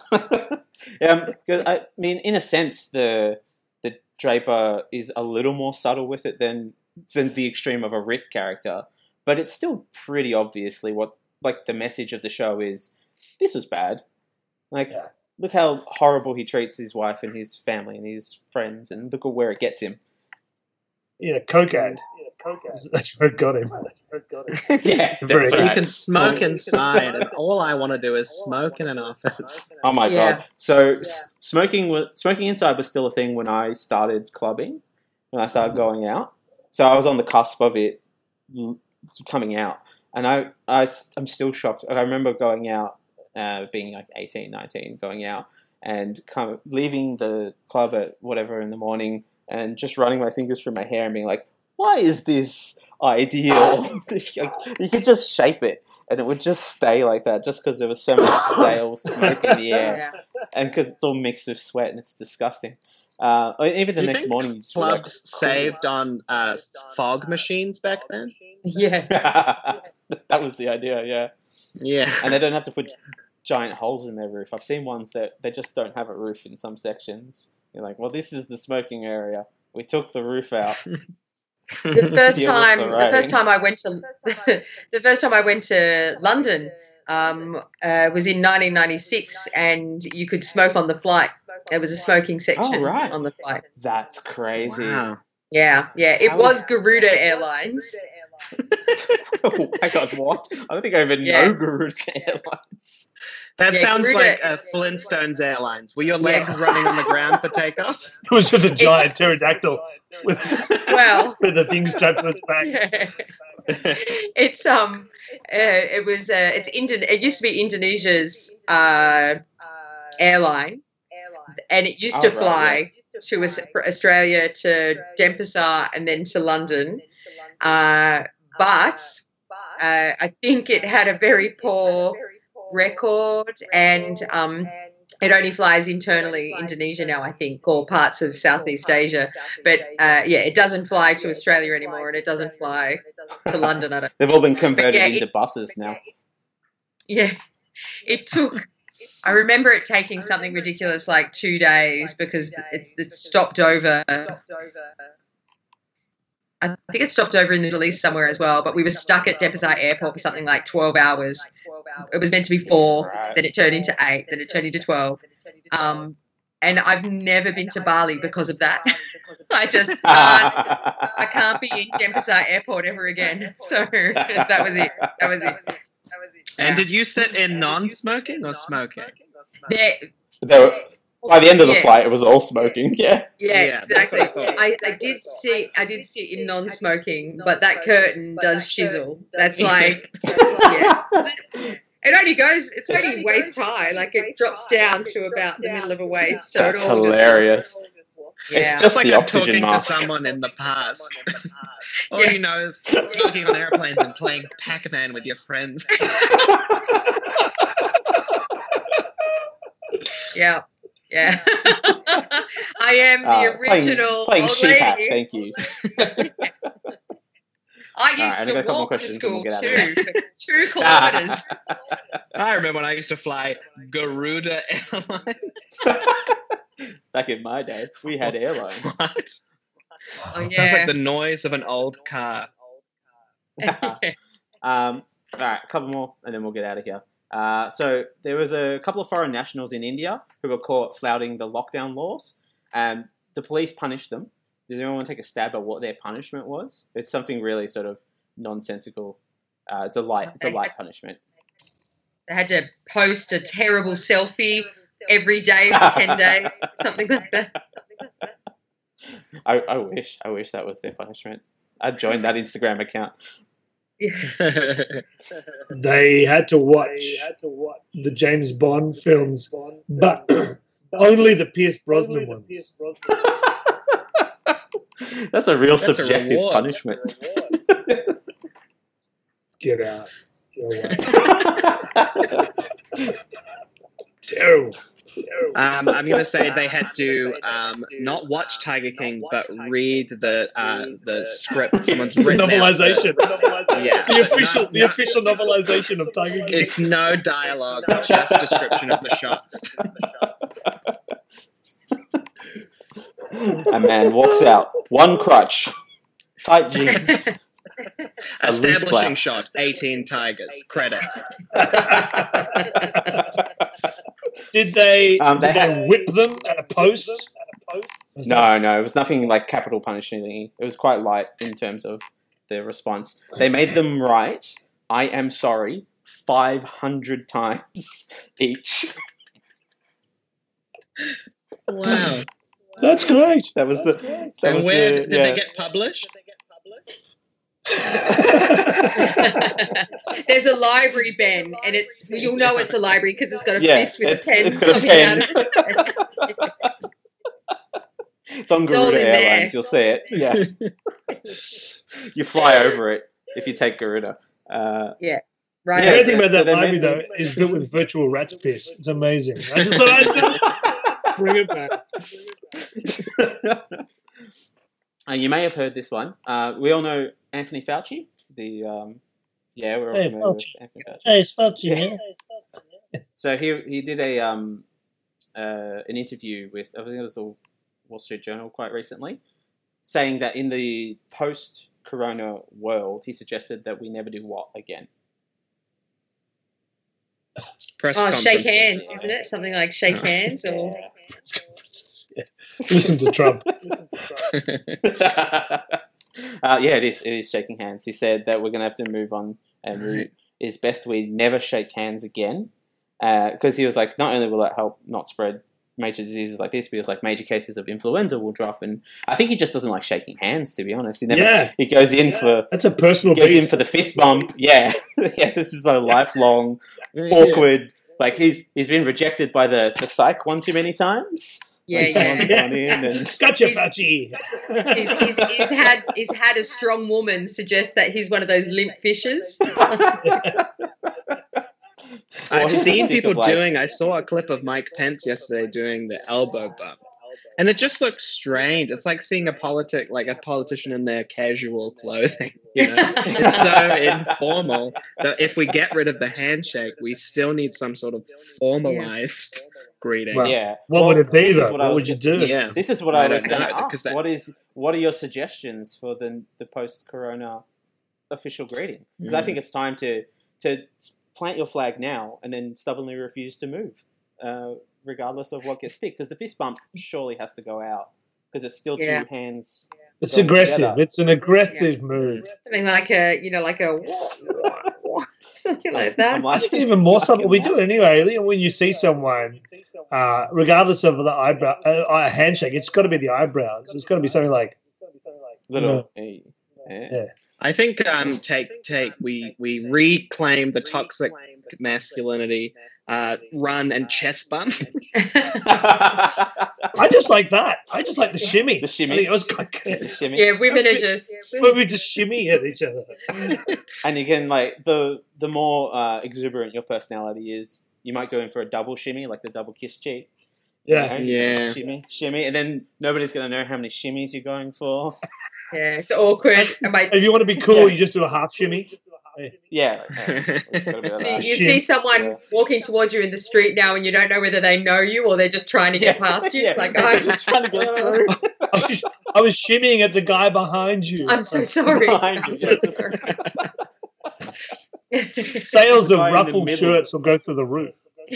Because I mean, in a sense, the Draper is a little more subtle with it than the extreme of a Rick character, but it's still pretty obviously what, like, the message of the show is. This was bad. Like, look how horrible he treats his wife and his family and his friends, and look at where it gets him. Yeah, coke ad. That's where it got him. Yeah, that's right. You can smoke inside, and all I want to do is smoke in an office. Oh my god! So smoking inside was still a thing when I started clubbing, when I started going out. So I was on the cusp of it coming out, and I'm still shocked. I remember going out, being like 18, 19, going out and leaving the club at whatever in the morning, and just running my fingers through my hair and being like, why is this ideal? You could just shape it and it would just stay like that, just because there was so much stale smoke in the air, and because it's all mixed with sweat and it's disgusting. Even the next morning, you just clubs saved on fog machines back then. Yeah, that was the idea. Yeah, and they don't have to put giant holes in their roof. I've seen ones that they just don't have a roof in some sections. You're like, well, this is the smoking area. We took the roof out. The first time I went to London was in 1996, and you could smoke on the flight. There was a smoking section on the flight. That's crazy. Wow. Yeah. It was Garuda Airlines. Oh my god, what? I don't think I even know Garuda Airlines. That sounds like Flintstones Airlines. Were your legs running on the ground for takeoff? It was just a giant pterodactyl with the thing strapped to its back. Yeah. It used to be Indonesia's airline, and it used to fly to Australia, to Denpasar, and then to London. But I think it had a very poor record, and it only flies internally Indonesia now, I think, or parts of Southeast Asia. But it doesn't fly to Australia anymore, and it doesn't fly to London. They've all been converted into buses now. Yeah, it took. I remember it taking something ridiculous like 2 days, because it stopped over. I think it stopped over in the Middle East somewhere as well, but we were stuck at Denpasar Airport for something like 12 hours. It was meant to be 4, then it turned into 8, then it turned into 12. And I've never been to Bali because of that. I just can't be in Denpasar Airport ever again. So that was it. And did you sit in non-smoking or smoking? By the end of the flight, it was all smoking. Yeah, exactly. I did sit in non-smoking, but that curtain does shizzle. That's like, It only goes. It's only waist high. Like, it drops down to about the middle of a waist. So that's hilarious. It's just like the I'm oxygen talking mask. to someone in the past. All you know is smoking on airplanes and playing Pac-Man with your friends. Yeah. I am the original playing old sheep hat, lady. thank you. I and used I got a to couple more walk to questions and we'll school get out too, of for 2 kilometers. I remember when I used to fly Garuda Airlines. Back in my day, we had airlines. What? Oh, Sounds yeah. like the noise of an old car. All right, a couple more, and then we'll get out of here. So there was a couple of foreign nationals in India who were caught flouting the lockdown laws, and the police punished them. Does anyone want to take a stab at what their punishment was? It's something really sort of nonsensical. It's a light punishment. They had to post a terrible selfie every day for 10 days, something like that. I wish that was their punishment. I'd join that Instagram account. They had to watch the James Bond films, but only the Pierce Brosnan ones. That's a real That's a subjective reward. punishment. Get out. Go away. Terrible. I'm going to say they had to not watch Tiger King, but read the script someone's The written. novelization. Yeah, The but official novelization of Tiger King. It's no dialogue, just description of the shots. A man walks out, one crutch, tight jeans. Establishing blouse. shot, 18 tigers. Credits. Did they had- whip them at a post? No, it was nothing like capital punishing. It was quite light in terms of their response. They made them write, "I am sorry," 500 times each. Wow. That's great. That was the. That And was where the, did they get published? There's a library, Ben, and you'll know it's a library because it's got a fist with a pen it's got a coming pen. out of it. It's on It's all Garuda in there. Airlines. You'll see it. Yeah, you fly over it if you take Garuda. Right. Yeah, The great thing about so that they library, made though, them- is built with virtual rat's piss. It's amazing. I just thought I'd just bring it back. You may have heard this one. We all know Anthony Fauci. We're all Hey, familiar with Fauci. Anthony Fauci. Hey, it's Fauci, Yeah. yeah. So he did an interview with, I think it was the Wall Street Journal quite recently, saying that in the post-corona world, he suggested that we never do what again? Press Shake conferences. hands, isn't it? Something like shake hands or Yeah. Listen to Trump. It is shaking hands. He said that we're going to have to move on, and it's best we never shake hands again, because he was like, not only will that help not spread major diseases like this, but he was like, major cases of influenza will drop, and I think he just doesn't like shaking hands, to be honest. He goes in for That's a personal goes in beef. for the fist bump. Yeah, this is a lifelong awkward. Like he's been rejected by the psych one too many times. Like, someone's gone in and Gotcha, He's- Fauci. he's had a strong woman suggest that he's one of those limp fishes. I've he's seen sick people of, like- doing. I saw a clip of Mike Pence yesterday doing the elbow bump, and it just looks strange. It's like seeing a politician in their casual clothing. It's so informal that if we get rid of the handshake, we still need some sort of formalized greeting. Well, yeah. What would it be, this is though? what I What was would you do? Yeah. This is what I I was don't going know, to because ask. What are your suggestions for the post-corona official greeting? Because I think it's time to plant your flag now and then stubbornly refuse to move, regardless of what gets picked. Because the fist bump surely has to go out because it's still Yeah. two hands. It's going aggressive. together. It's an aggressive move. Something like something like that. I'm like, Even more subtle. We fucking do it anyway. When you see someone, regardless of the eyebrow handshake, it's got to be the eyebrows. It's got to be something like little. Yeah. I think we reclaim the toxic masculinity, run and chest bump. I just like that. I just like the shimmy. The shimmy. I think it was quite good. Just a shimmy. Yeah, women are just. When we just shimmy at each other. And again, like the more exuberant your personality is, you might go in for a double shimmy, like the double kiss cheek. Yeah. Yeah. Shimmy, and then nobody's gonna know how many shimmies you're going for. Yeah, it's awkward. If you want to be cool, you just do a half shimmy. Yeah. It's gotta be like So that. you see someone walking towards you in the street now, and you don't know whether they know you or they're just trying to get past you. Yeah. Like, They're just trying to get through. I was shimmying at the guy behind you. I'm so sorry. Behind I'm you. so sorry. Sales of Guy in the ruffled middle. shirts will go through the roof.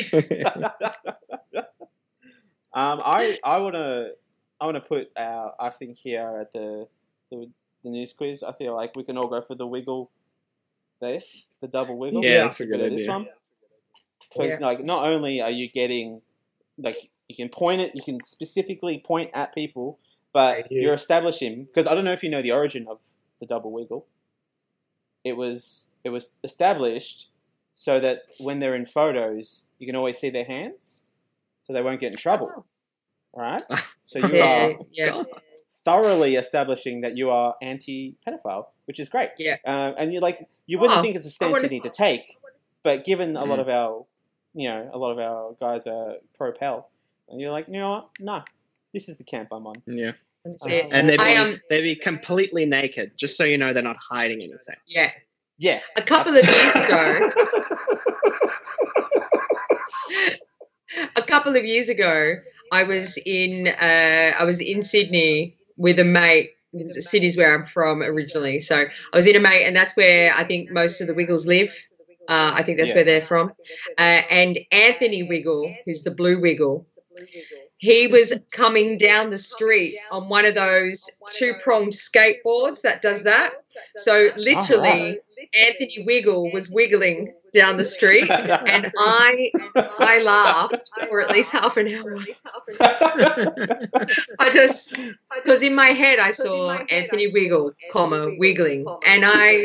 I wanna put I think here at the news quiz. I feel like we can all go for the wiggle there, the double wiggle. Yeah, that's a good This idea. one. Because like not only are you getting like you can point it, you can specifically point at people, but you're establishing because I don't know if you know the origin of the double wiggle. It was established so that when they're in photos, you can always see their hands, so they won't get in trouble. All right. So you are thoroughly establishing that you are anti-pedophile, which is great. Yeah. And you wouldn't think it's a stance you need to take, but given a lot of our guys are pro-pel, and you're like, you know what? No, this is the camp I'm on. Yeah. it. And they'd be completely naked, just so you know they're not hiding anything. Yeah. Yeah. A couple of years ago, I was in Sydney with a mate. Sydney's where I'm from originally, so I was in a mate, and that's where I think most of the Wiggles live. I think that's where they're from. And Anthony Wiggle, who's the blue Wiggle, he was coming down the street on one of those two-pronged skateboards that does that. So literally, Anthony Wiggle was wiggling down the street, and I laughed for at least half an hour. Because in my head I saw Anthony Wiggle, wiggling, and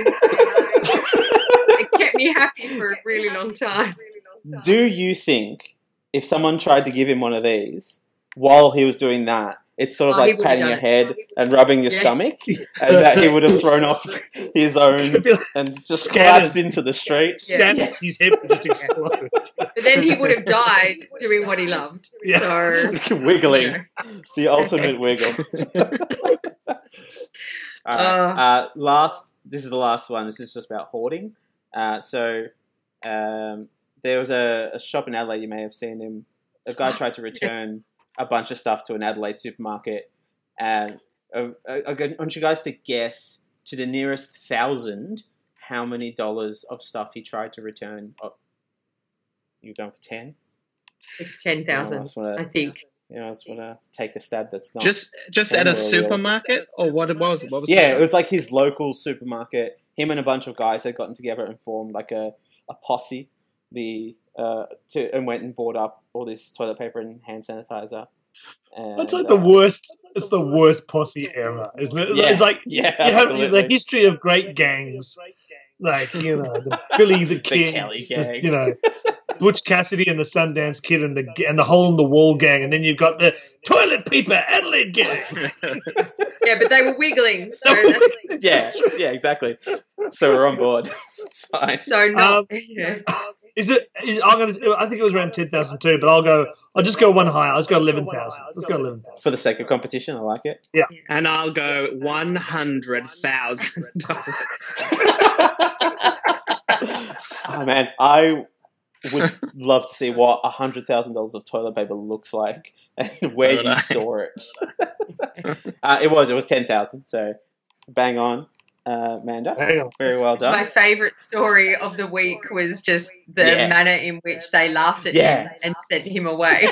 it kept me happy for a really long time. Do you think if someone tried to give him one of these while he was doing that, it's sort of like patting your head and rubbing your stomach, and that he would have thrown off his own and just collapsed into the street? His head would just explode. But then he would have died doing what he loved. Yeah. So Wiggling, the ultimate wiggle. All right. This is the last one. This is just about hoarding. There was a shop in Adelaide. You may have seen him. A guy tried to return a bunch of stuff to an Adelaide supermarket, and I want you guys to guess to the nearest 1,000 how many dollars of stuff he tried to return. Oh, you're going for 10? it's 10,000, I think. I just want to take a stab. That's not Just at a supermarket, or what was it? What was it was like his local supermarket. Him and a bunch of guys had gotten together and formed like a posse. And went and bought up all this toilet paper and hand sanitizer. And, That's like the worst. It's the worst posse ever, isn't it? Yeah, It's like you have the history of great gangs, like the Billy the Kid, Kelly gang. Butch Cassidy and the Sundance Kid and the Hole in the Wall gang, and then you've got the Toilet Paper Adelaide gang. Yeah, but they were wiggling. So yeah, exactly. So we're on board. It's fine. So no. I think it was around 10,000 too, but I'll just go one higher. Let's go 11,000. Let's go 11,000. For the sake of competition, I like it. Yeah. And I'll go $100,000. Oh man, I would love to see what $100,000 of toilet paper looks like and where you store it. It was 10,000. So bang on. Amanda, very well done. My favourite story of the week was just the manner in which they laughed at him and sent him away.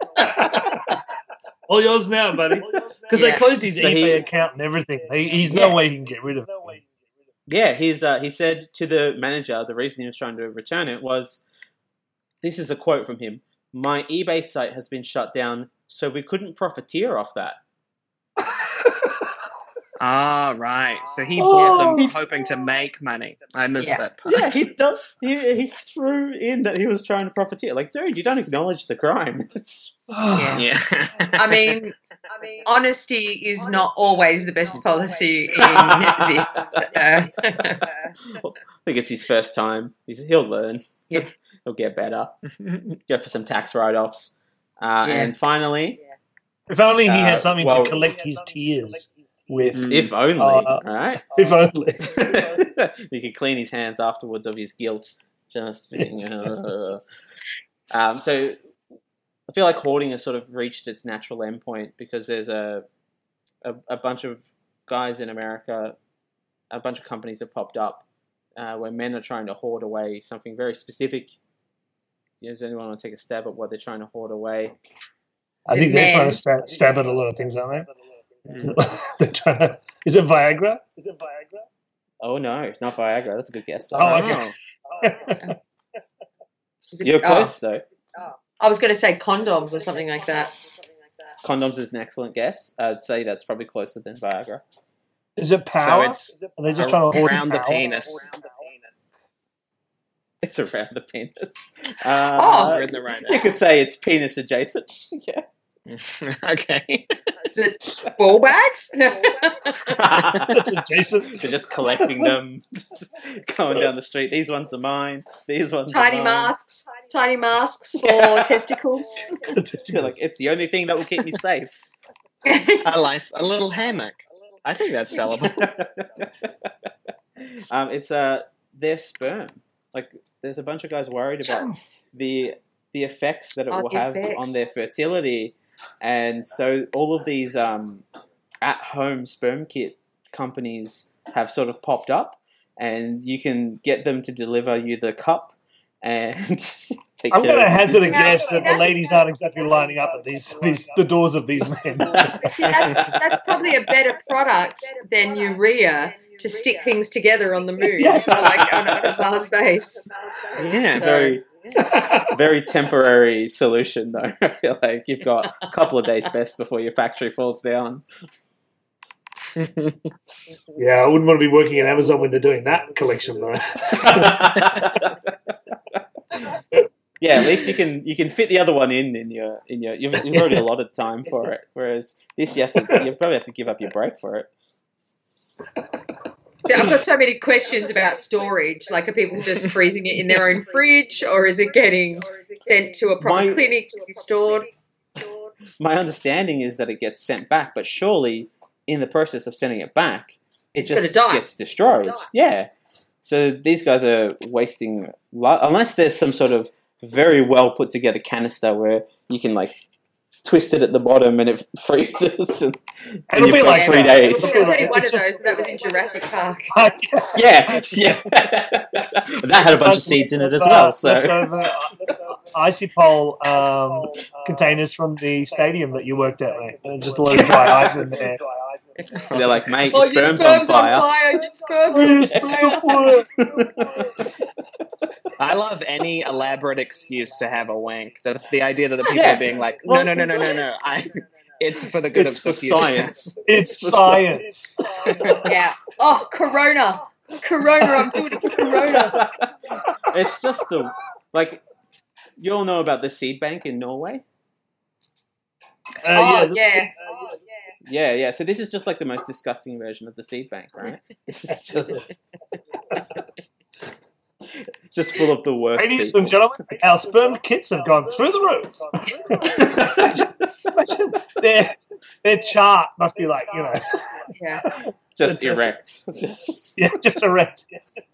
All yours now, buddy. Because they closed his eBay account and everything. He's no way he can get rid of it. Yeah, he said to the manager, the reason he was trying to return it was, this is a quote from him, "My eBay site has been shut down, so we couldn't profiteer off that." Right. So he bought them hoping to make money. I missed that part. Yeah, he threw in that he was trying to profiteer. Like, dude, you don't acknowledge the crime. Yeah. I mean, honesty is not always the best policy in this. I think it's his first time. He'll learn. Yeah. He'll get better. Go for some tax write-offs. And finally... If only he had something to collect his tears. with If only, all right? If only. He could clean his hands afterwards of his guilt. Just being, so I feel like hoarding has sort of reached its natural endpoint because there's a bunch of guys in America, a bunch of companies have popped up where men are trying to hoard away something very specific. Does anyone want to take a stab at what they're trying to hoard away? I think they're trying to stab at a lot of things, aren't they? They're trying to. Is it Viagra? Oh no, not Viagra. That's a good guess. Oh, okay. You're close though. I was going to say condoms or something like that. Condoms is an excellent guess. I'd say that's probably closer than Viagra. Is it power? So Are they just trying to hoard around the power? penis. It's around the penis. You're in the right you could say it's penis adjacent. Yeah. Okay. Is it ball bags? That's adjacent. They're just collecting them, just going down the street. These ones are mine. These ones Tiny are mine. masks. Tiny masks for testicles. They're like, it's the only thing that will keep me safe. A little hammock. I think that's sellable. It's their sperm. Like, there's a bunch of guys worried about the effects that it will have on their fertility, and so all of these at-home sperm kit companies have sort of popped up, and you can get them to deliver you the cup and take I'm care going to of it. hazard a guess that the ladies aren't exactly lining up at the doors of these men. See, that's probably a better product than urea to stick things together on the moon, like on a Mars base. Yeah. Very, very temporary solution, though. I feel like you've got a couple of days best before your factory falls down. Yeah, I wouldn't want to be working at Amazon when they're doing that collection, though. Yeah, at least you can fit the other one in your you've already allotted time for it. Whereas this you probably have to give up your break for it. See, I've got so many questions about storage. Like, are people just freezing it in their own fridge, or is it getting sent to a proper clinic to be stored? My understanding is that it gets sent back, but surely in the process of sending it back, it just gets destroyed. Yeah. So these guys are wasting, unless there's some sort of very well put together canister where you can like twist it at the bottom and it freezes and you've got 3 days. There was only one of those, and that was in Jurassic Park. Yeah. That had a bunch of seeds in it as well. So Icy-Pole containers from the stadium that you worked at, mate. Just a lot of dry ice in there. They're like, mate, your sperm's on fire. Your sperm's on fire. I love any elaborate excuse to have a wank. That's the idea that the people are being like, no. It's for the good of the future. Science. It's science. Yeah. Oh, Corona. I'm doing it for Corona. It's just you all know about the seed bank in Norway? Yeah. So this is just like the most disgusting version of the seed bank, right? This is just full of the worst. Ladies and gentlemen, our sperm kits have gone through the roof. Imagine their chart must be like, just erect. Just erect.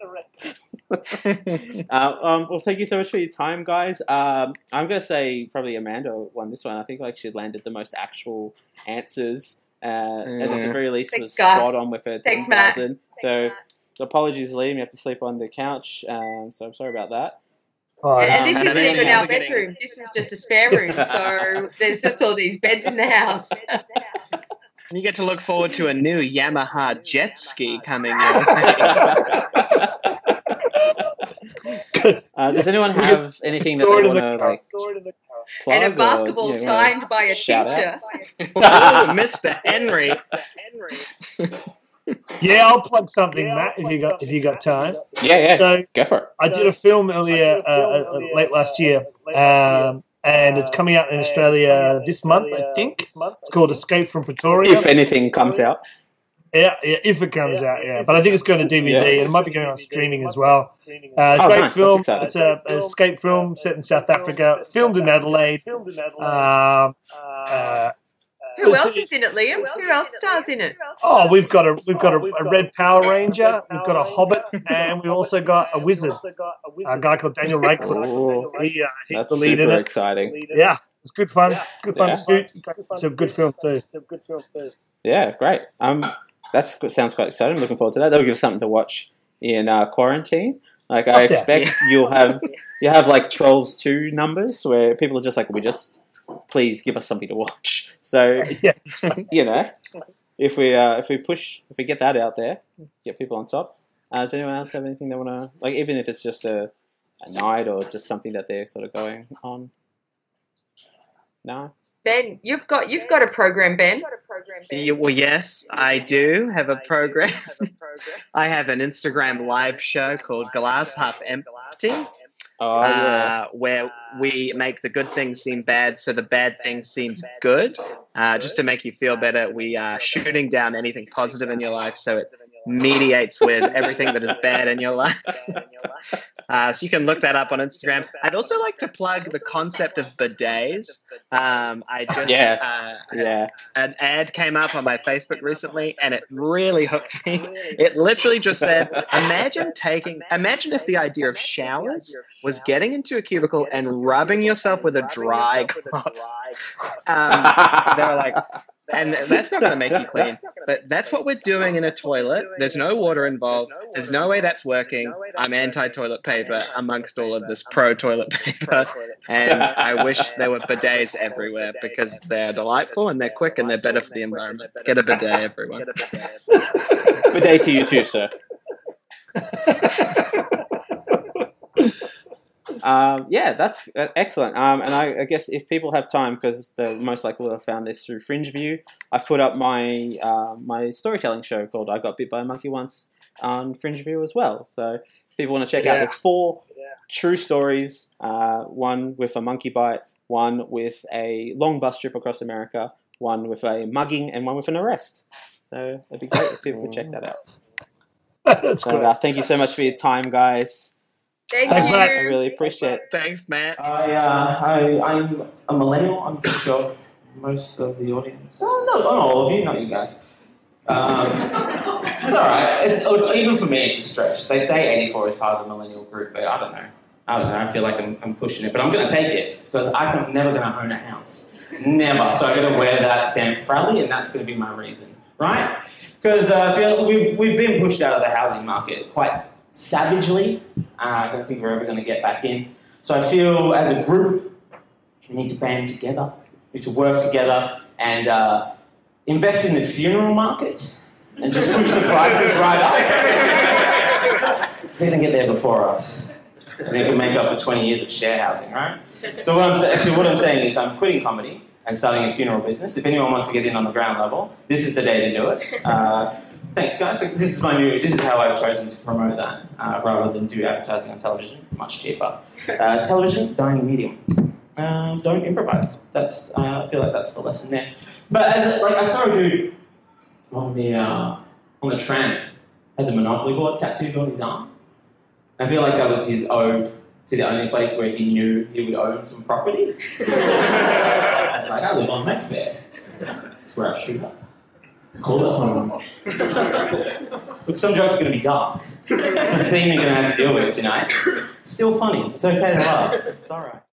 Well, thank you so much for your time, guys. I'm gonna say probably Amanda won this one. I think she landed the most actual answers, and at the very least was spot on with her 10,000. So apologies, Liam. You have to sleep on the couch. So I'm sorry about that. And this isn't even our bedroom. This is just a spare room. So there's just all these beds in the house. You get to look forward to a new Yamaha jet ski coming in. Does anyone have anything that they want to plug? And a basketball signed by a teacher. Mr. Henry. Yeah, I'll plug something, Matt, if you got time. Yeah. So go for it. I did a film earlier, late last year, and it's coming out in Australia this month, I think. It's called Escape from Pretoria. If anything comes out. Yeah, if it comes out, yeah. But I think it's going to DVD, and it might be going on streaming as well. Great nice. film. It's an escape film set in South Africa, filmed in Adelaide. Who else is in it, Liam? Who else stars in it? Oh, we've got a red Power Ranger, we've got a Hobbit, and we've also got a wizard, a guy called Daniel Radcliffe. He's That's the lead in super it. exciting. Yeah, it's good fun. Good fun to shoot. It's a good film too. Yeah, great. Sounds quite exciting. I'm looking forward to that. That'll give us something to watch in quarantine. Like I expect you'll have like Trolls 2 numbers where people are just like, please give us something to watch. So you know, if we get that out there, get people on top. Does anyone else have anything they want to, like, even if it's just a night or just something that they're sort of going on? No. Ben, you've got a program, Ben. Well, yes, I do have a program. I have an Instagram live show called Glass Half Empty, where we make the good things seem bad so the bad things seem good. Just to make you feel better, we are shooting down anything positive in your life so it mediates with everything that is bad in your life. So you can look that up on Instagram. I'd also like to plug the concept of bidets. An ad came up on my Facebook recently, and it really hooked me. It literally just said, imagine if the idea of showers was getting into a cubicle and rubbing yourself with a dry cloth. They were like, and that's not going to make you clean. But that's what we're doing in a toilet. There's no water involved. There's no way that's working. I'm anti-toilet paper amongst all of this pro-toilet paper. And I wish there were bidets everywhere because they're delightful and they're quick and they're better for the environment. Get a bidet, everyone. Bidet to you too, sir. That's excellent. And I guess if people have time, because they most likely will have found this through Fringe View, I put up my my storytelling show called I Got Bit by a Monkey Once on Fringe View as well. So if people want to check out, there's 4 true stories, one with a monkey bite, one with a long bus trip across America, one with a mugging, and one with an arrest. So it'd be great if people could check that out. That's great. Thank you so much for your time, guys. Thanks, Matt. I really appreciate it. Thanks, Matt. I'm a millennial. I'm pretty sure most of the audience. No, not all of you, not you guys. It's all right. Even for me, it's a stretch. They say 84 is part of the millennial group, but I don't know. I feel like I'm pushing it, but I'm going to take it because I'm never going to own a house. Never. So I'm going to wear that stamp proudly, and that's going to be my reason, right? Because I feel we've been pushed out of the housing market quite savagely. I don't think we're ever going to get back in. So I feel as a group, we need to band together. We need to work together and invest in the funeral market and just push the prices right up. So they can get there before us. And they can make up for 20 years of share housing, right? So what I'm saying is I'm quitting comedy and starting a funeral business. If anyone wants to get in on the ground level, this is the day to do it. Thanks, guys. So this is how I've chosen to promote that, rather than do advertising on television. Much cheaper. Television, dying medium. Don't improvise. I feel like that's the lesson there. But I saw a dude on the tram had the Monopoly board tattooed on his arm. I feel like that was his ode to the only place where he knew he would own some property. I was like, I live on Mayfair. That's where I shoot up. Call it home. Look, some jokes are going to be dark. It's a theme you're going to have to deal with tonight. Still funny. It's okay to laugh. It's all right.